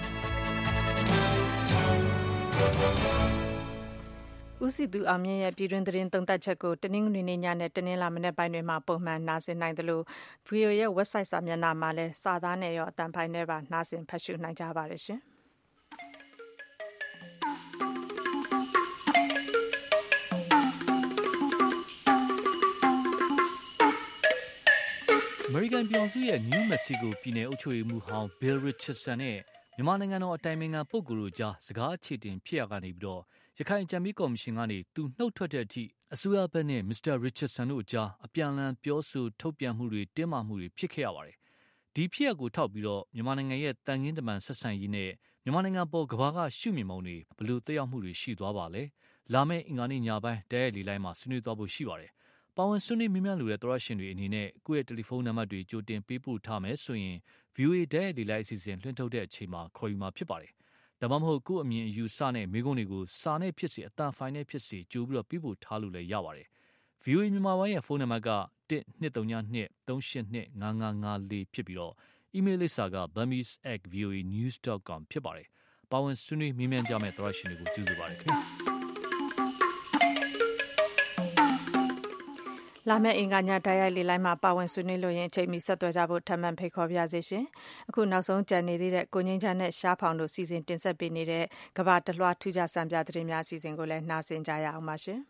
[SPEAKER 2] ဦးစီသူအောင်မြင့်ရဲ့ပြည်တွင်းသတင်းသုံးသပ်ချက်ကိုတနင်္ဂနွေနေ့ညနဲ့တနင်္လာမနေ့ပိုင်းတွေမှာပုံမှန်နားဆင်နိုင်တယ်လို့ ဗွီအိုအေ ရဲ့ website စာမျက်နှာမှာလည်းစာသားနဲ့ရောအတန်ဖိုင်နဲ့ပါနားဆင်ဖတ်ရှုနိုင်ကြပါတယ်ရှင်
[SPEAKER 16] အမေရိကန်ပြည်ထောင်စုရဲ့နယူးမက္ကဆီကိုပြည်နယ်အုပ်ချုပ်ရေးမှူးဟောင်း Bill Richardson နဲ့မြန်မာနိုင်ငံတော်အတိုင်ပင်ခံပုဂ္ဂိုလ်တို့ကြားစကားအခြေတင်ဖြစ်ရကနေပြီးတော့ရခိုင်အကြံပေးကော်မရှင်ကနေသူနှုတ်ထွက်တဲ့အထိအစိုးရဘက်နဲ့မစ္စတာ Richardson တို့ကြားအပြန်အလှန်ပြောဆိုထုတ်ပြန်မှုတွေတင်းမာမှုတွေဖြစ်ခဲ့ရပါတယ်။ဒီဖြစ်ရပ်ကိုထောက်ပြီးတော့မြန်မာနိုင်ငံရဲ့တန်ခင်းတမန်ဆက်ဆံရေးနဲ့မြန်မာနိုင်ငံပေါ်ကမ္ဘာကရှုမြင်ပုံတွေဘယ်လိုသက်ရောက်မှုတွေရှိသွားပါလဲ။လာမယ့်အင်္ဂါနေ့ညပိုင်းတဲရီလိုင်းမှာဆွေးနွေးသွားဖို့ရှိပါတယ်။ပါဝင်ဆွေးနွေးမြင်မြန်လို့တဲ့သောရရှင်တွေအနေနဲ့ကိုယ့်ရဲ့တယ်လီဖုန်းနံပါတ်တွေကြိုတင်ပေးပို့ထားမယ်ဆိုရင် ဗွီအိုအေ တဲရီလိုင်းအစီအစဉ်လွှင့်ထုတ်တဲ့အချိန်မှာခေါ်ယူမှာဖြစ်ပါတယ်။ဒါမှမဟုတ်ကိုယ့်အမြင်အယူဆနဲ့မိကုန်းတွေကိုစာနဲ့ဖြစ်စေအတန်ဖိုင်နဲ့ဖြစ်စေကြိုပြီးတော့ပေးပို့ထားလို့လည်းရပါတယ်။ ဗွီအိုအေမြန်မာပိုင်းရဲ့ဖုန်းနံပါတ်ကတစ်နှစ်သုံးနှစ်သုံးရှစ်နှစ်ငါးငါးငါးလေးဖြစ်ပြီးတော့အီးမေးလ်လိပ်စာက burmese at v o a news dot com ဖြစ်ပါတယ်။ပါဝင်ဆွေးနွေးမြင်မြန်ကြမယ့်သောရရှင်တွေကိုကျေးဇူးပါတယ်ခင်ဗျာ။
[SPEAKER 2] လာမယ့်အင်္ဂါညတိုက်ရိုက်လေလိုင်းမှာပါဝင်ဆွေးနွေးလို့ရင်အချိန်မီဆက်သွယ်ကြဖို့ထပ်မံဖိတ်ခေါ်ပါရစေရှင်။အခုနောက်ဆုံးကြံနေသေးတဲ့ကိုငင်းချမ်းနဲ့ရှားဖောင်တို့စီစဉ်တင်ဆက်ပေးနေတဲ့ကမ္ဘာတလွှာထူးခြားစံပြသတင်းများအစီအစဉ်ကိုလည်းနှာစင်ကြရအောင်ပါရှင်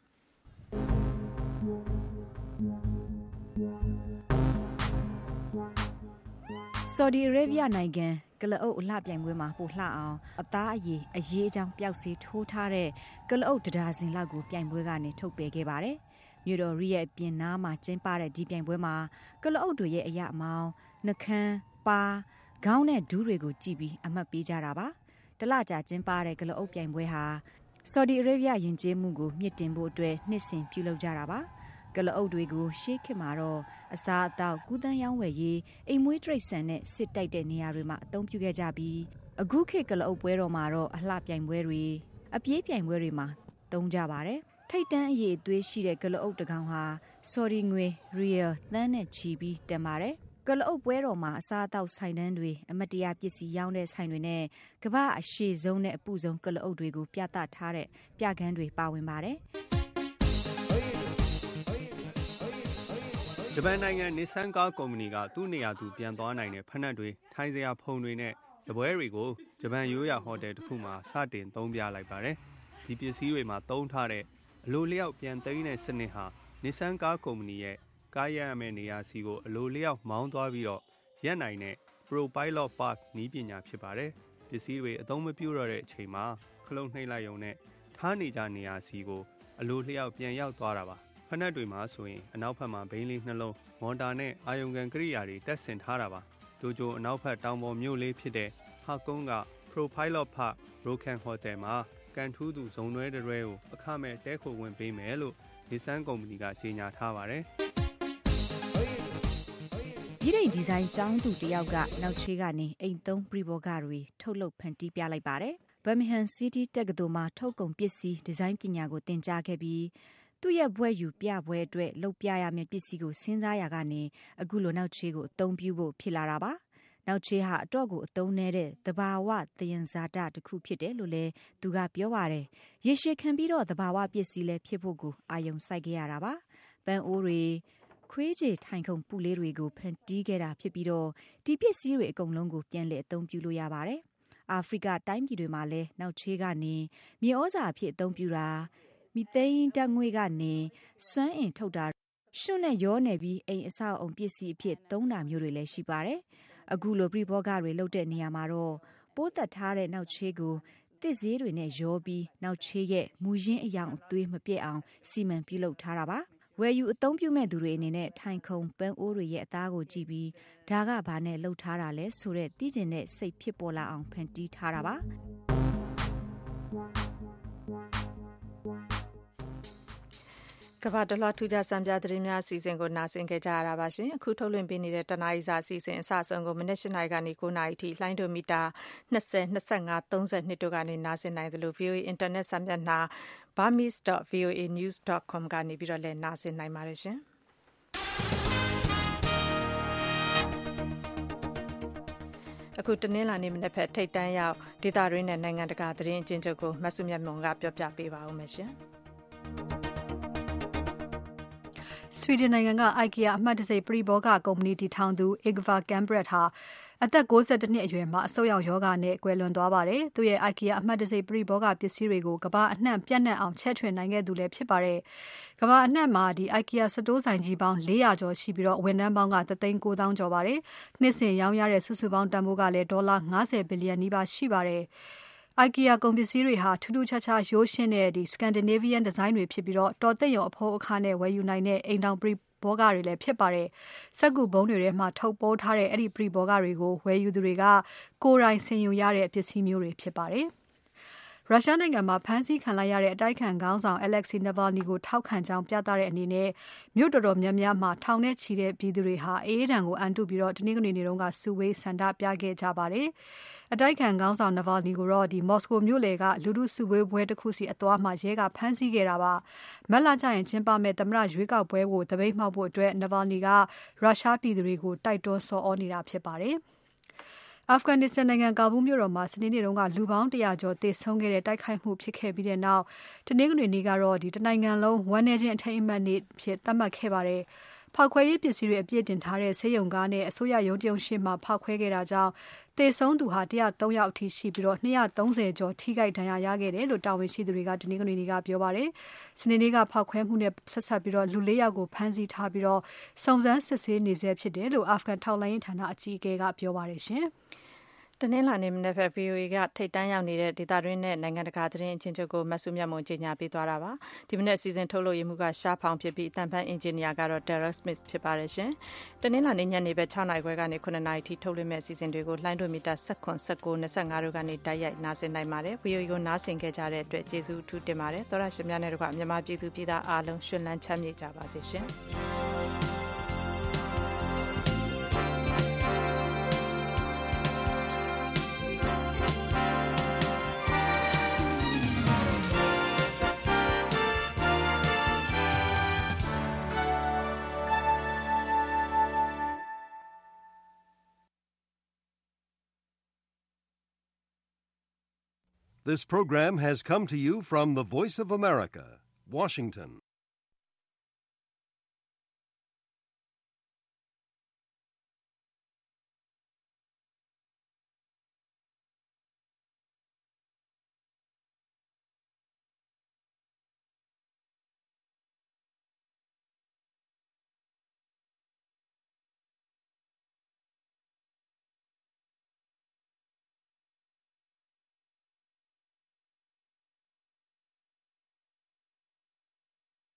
[SPEAKER 19] ။ဆော်ဒီအာရေဗျနိုင်ငံကလအုပ်အလှပြိုင်ပွဲမှာပိုလှအောင်အသားအရည်အရေးအကြောင်းပျောက်စေးထိုးထားတဲ့ကလအုပ်တရားစင်လောက်ကိုပြိုင်ပွဲကနေထုတ်ပယ်ခဲ့ပါတယ်။မြို့တော်ရီရဲ့အပြင်နားမှာကျင်းပတဲ့ဒီပြိုင်ပွဲမှာကလအုပ်တွေရဲ့အရာအမောင်းနှခမ်းပါခေါင်းနဲ့ဒူးတွေကိုကြည့်ပြီးအမှတ်ပေးကြတာပါတလကြာကျင်းပတဲ့ကလအုပ်ပြိုင်ပွဲဟာဆော်ဒီအာရေဗျယဉ်ကျေးမှုကိုမြင့်တင်ဖို့အတွက်နှစ်စဉ်ပြုလုပ်ကြတာပါကလအုပ်တွေကိုရှေးခေတ်မှာတော့အစားအသောက်ကူးသန်းရောင်းဝယ်ရေးအိမ်မွေးတိရစ္ဆာန်နဲ့စစ်တိုက်တဲ့နေရာတွေမှာအသုံးပြုခဲ့ကြပြီးအခုခေတ်ကလအုပ်ပွဲတော်မှာတော့အလှပြိုင်ပွဲတွေအပြေးပြိုင်ပွဲတွေမှာသုံးကြပါတယ်ထိတ်တန်းအရေးအသွေးရှိတဲ့ကလအုပ်တကောင်ဟာဆော်ဒီငွေရီယယ်သန်းနဲ့ချီပြီးတက်ပါတယ်ကလအုပ်ပွဲတော်မှာအစားအသောက်ဆိုင်တန်းတွေအမတ်တရားပစ္စည်းရောင်းတဲ့ဆိုင်တွေနဲ့ကမ္ဘာအရှည်ဆုံးနဲ့အပူဆုံးကလအုပ်တွေကိုပြသထားတဲ့ပြခန်းတွေပါဝင်ပါတယ်
[SPEAKER 20] ဂျပန်နိုင်ငံ Nissan ကားကုမ္ပဏီကသူ့နေရာသူပြန်သွားနိုင်တဲ့ဖက်နှက်တွေထိုင်စရာဖုံတွေနဲ့စပွဲတွေကိုဂျပန်ရိုးရာဟိုတယ်တစ်ခုမှာစတင်သုံးပြလိုက်ပါတယ်။ဒီပစ္စည်းတွေမှာသုံးထားတဲ့အလိုလျောက်ပြန်သိမ်းတဲ့စနစ်ဟာ Nissan ကားကုမ္ပဏီရဲ့ကားရရမယ့်နေရာစီကိုအလိုလျောက်မောင်းသွားပြီးတော့ရပ်နိုင်တဲ့ ProPilot Park နည်းပညာဖြစ်ပါတယ်။ပစ္စည်းတွေအသုံးမပြုတော့တဲ့အချိန်မှာခလုတ်နှိပ်လိုက်ရုံနဲ့ထားနေကြနေရာစီကိုအလိုလျောက်ပြန်ရောက်သွားတာပါ။ဖက်နှက်တွေမှာဆိုရင်အနောက်ဘက်မှာဘိန်းလေးနှလုံးမော်တာနဲ့အာယုံကန်ကိရိယာတွေတက်ဆင်ထားတာပါ။တိုကျိုအနောက်ဘက်တောင်ပေါ်မြို့လေးဖြစ်တဲ့ဟာကုန်းက ProPilot Park Rokan Hotel မှာကန်ထူးသူဇုံတွဲတွဲကိုအခမဲ့တဲခိုဝင်ပေးမယ်လို့Nissan ကုမ္ပဏီကကြေညာထားပါတယ်
[SPEAKER 19] ။ဒီရိတ်ဒီဇိုင်းကျောင်းသူတယောက်ကနောက်ချေးကနေအိမ်သုံးပရိဘောဂတွေထုတ်လုပ်ဖန်တီးပြလိုက်ပါတယ်။ Birmingham City တက္ကသိုလ်မှာထုတ်ကုန်ပစ္စည်းဒီဇိုင်းပညာကိုသင်ကြားခဲ့ပြီးသူ့ရဲ့ဘွဲ့ယူပြပွဲအတွက်လုပ်ပြရမယ့်ပစ္စည်းကိုစဉ်းစားရကနေအခုလိုနောက်ချေးကိုအသုံးပြုဖို့ဖြစ်လာတာပါ။နောက်ချေးဟာအတော့ကိုအသုံးနေတဲ့သဘာဝသယံဇာတတစ်ခုဖြစ်တယ်လို့လည်းသူကပြောပါတယ်။ရေရှည်ခံပြီးတော့သဘာဝပစ္စည်းလည်းဖြစ်ဖို့ကိုအာယုံစိုက်ခဲ့ရတာပါ။ပန်းအိုးတွေခွေးကြေထိုင်ခုံပူလေးတွေကိုဖန်တီးခဲ့တာဖြစ်ပြီးတော့ဒီပစ္စည်းတွေအကုန်လုံးကိုပြန်လည်အသုံးပြုလို့ရပါတယ်။အာဖရိကတိုင်းပြည်တွေမှာလည်းနောက်ချေးကနေမြေဩဇာအဖြစ်အသုံးပြုတာမီသိန်းဓာတ်ငွေ့ကနေစွမ်းအင်ထုတ်တာရှုနဲ့ရောနေပြီးအိမ်အဆောက်အုံပစ္စည်းအဖြစ်သုံးတာမျိုးတွေလည်းရှိပါတယ်။အခုလိုပြဘောဂတွေလုပ်တဲ့နေရာမှာတော့ပိုးသက်ထားတဲ့နောက်ချေးကိုတစ်ဈေးတွေနဲ့ရောပြီးနောက်ချေးရဲ့မူရင်းအယောင်အသွေးမပြည့်အောင်စီမံပြုလုပ်ထားတာပါ။ဝယ်ယူအသုံးပြုမဲ့သူတွေအနေနဲ့ထိုင်ခုံပန်းအိုးတွေရဲ့အသားကိုကြည့်ပြီးဒါကဘာနဲ့လှုပ်ထားတာလဲဆိုတဲ့သိကျင်တဲ့စိတ်ဖြစ်ပေါ်လာအောင်ဖန်တီးထားတာပါ။
[SPEAKER 2] ကဘာတလွှာထူးခြားစံပြသတင်းများအစီအစဉ်ကိုနားဆင်ခဲ့ကြရတာပါရှင်အခုထုတ်လွှင့်ပေးနေတဲ့တနားရီစာအစီအစဉ်အစအဆုံးကိုမနက်၈နာရီကနေ၉နာရီထိလိုင်းဒိုမီတာ၂၀ ၂၅ ၃၂တို့ကနေနားဆင်နိုင်တယ်လို့ ဗီအိုအေ internet စာမျက်နှာ burmese dot v o a news dot com ကနေပြီးတော့လည်းနားဆင်နိုင်ပါတယ်ရှင်အခုတနင်္လာနေ့မနက်ဖြန်ထိတ်တန်းရောက်ဒေသတွင်းနဲ့နိုင်ငံတကာသတင်းအကျဉ်းချုပ်ကိုမဆုမြတ်မွန်ကပြောပြပေးပါဦးမယ်ရှင်
[SPEAKER 3] ဆွီဒင်နိုင်ငံက IKEA အမှတ်တံဆိပ်ပရိဘောဂကုမ္ပဏီတည်ထောင်သူ Ingvar Kamprad ဟာအသက်၉၁နှစ်အရွယ်မှာအဆုတ်ရောင်ရောဂါနဲ့ကွယ်လွန်သွားပါတယ်။သူရဲ့ IKEA အမှတ်တံဆိပ်ပရိဘောဂပစ္စည်းတွေကိုကမ္ဘာအနှံ့ပြန့်နှံ့အောင်ချဲ့ထွင်နိုင်ခဲ့သူလည်းဖြစ်ပါတယ်။ကမ္ဘာအနှံ့မှာဒီ IKEA စတိုးဆိုင်ကြီးပေါင်း၄ရာကျော်ရှိပြီးတော့ဝန်ထမ်းပေါင်းကတသိန်းကိုးသောင်းကျော်ပါတယ်။နှစ်စဉ်ရောင်းရတဲ့စုစုပေါင်းတန်ဖိုးကလည်းဒေါ်လာ၅၀ဘီလီယံနီးပါးရှိပါတယ်။ IKEA ကုန်ပစ္စည်းတွေဟာထူးထူးခြားခြားရိုးရှင်းတဲ့ဒီ Scandinavian design တွေဖြစ်ပြီးတော့တော်သိရုံအဖိုးအခါနဲ့ဝယ်ယူနိုင်တဲ့အိမ်တောင်ပရိဘောဂတွေလည်းဖြစ်ပါတယ်။စက္ကူဘုံတွေထဲမှာထုတ်ပိုးထားတဲ့အဲ့ဒီပရိဘောဂတွေကိုဝယ်ယူသူတွေကကိုယ်တိုင်ဆင်ယူရတဲ့ပစ္စည်းမျိုးတွေဖြစ်ပါတယ်။ရုရှားနိုင်ငံမှာဖမ်းဆီးခံလိုက်ရတဲ့အတိုက်ခံခေါင်းဆောင် Alexei Navalny ကိုထောက်ခံကြောင်းပြသတဲ့အနေနဲ့မြို့တော်တော်များများမှာထောင်နဲ့ချီတဲ့ပြည်သူတွေဟာအေးအေးဒဏ်ကိုအန်တုပြီးတော့တနင်္ဂနွေနေ့တုန်းကစုဝေးဆန္ဒပြခဲ့ကြပါတယ်။အတိုက်ခံခေါင်းဆောင် Navalny ကိုတော့ဒီမော်စကိုမြို့လေကလူထုစုဝေးပွဲတစ်ခုစီအသွားမှာရဲကဖမ်းဆီးခဲ့တာပါ။မက်လာကျရင်ကျင်းပမဲ့သမ္မတရွေးကောက်ပွဲကိုတပိတ်မှောက်ဖို့အတွက် Navalny ကရုရှားပြည်သူတွေကိုတိုက်တွန်းဆော်ဩနေတာဖြစ်ပါတယ်။ Afghanistan နိုင်ငံကာဘူးမြို့တော်မှာစနေနေ့တုန်းကလူပေါင်းတရာကျော်သေဆုံးခဲ့တဲ့တိုက်ခိုက်မှုဖြစ်ခဲ့ပြီးတဲ့နောက်တနင်္ဂနွေနေ့ကတော့ဒီတနိုင်ငံလုံးဝမ်းနည်းခြင်းအထိမ်းအမှတ်နေ့ဖြစ်သတ်မှတ်ခဲ့ပါတယ်။ဖောက်ခွဲရေးပစ္စည်းတွေအပြည့်တင်ထားတဲ့ဆေးရုံကားနဲ့အစိုးရရုံးတရုံရှေ့မှာဖောက်ခွဲခဲ့တာကြောင့်သေဆုံးသူဟာ၁၀၃ယောက်အထိရှိပြီးတော့၂၃၀ကျော်ထိခိုက်ဒဏ်ရာရခဲ့တယ်လို့တာဝန်ရှိသူတွေကတနင်္ဂနွေနေ့ကပြောပါတယ်။စနေနေ့ကဖောက်ခွဲမှုနဲ့ဆက်ဆက်ပြီးတော့လူ၄ယောက်ကိုဖမ်းဆီးထားပြီးတော့စုံစမ်းစစ်ဆေးနေဆဲဖြစ်တယ်လို့ Afghan ထောက်လှမ်းရေးဌာနအကြီးအကဲကပြောပါတယ်ရှင်။တနင်္လာနေ့မနက်ဖြန် ဗီအိုအေကထိတ်တန်းရောက်နေတဲ့ဒေသတွင်းနဲ့နိုင်ငံတကာသတင်းအချင်းချုပ်ကိုမဆုမြတ်မွန်ကြီးညာပေးသွားတာပါဒီမနေ့အစီအစဉ်ထုတ်လို့ရမှုကရှားဖောင်ဖြစ်ပြီးအတန်ဖန်အင်ဂျင်နီယာကတော့ Derek Smith ဖြစ်ပါတယ်ရှင်တနင်္လာနေ့ညနေပဲ၆နာရီခွဲကနေခုနှစ်နာရီထိထုတ်လွှင့်မဲ့အစီအစဉ်တွေကိုလိုင်းဒိုမီတာ၁၇ ၁၉ ၂၅တို့ကနေတိုက်ရိုက်နားဆင်နိုင်ပါတယ် ဗီအိုအေကိုနားဆင်ခဲ့ကြတဲ့အတွက်ကျေးဇူးအထူးတင်ပါတယ်သောရရှင်များနဲ့တကွမြန်မာပြည်သူပြည်သားအားလုံးရှင်လန်းချမ်းမြေ့ကြပါစေရှင်
[SPEAKER 1] This program has come to you from the Voice of America, Washington.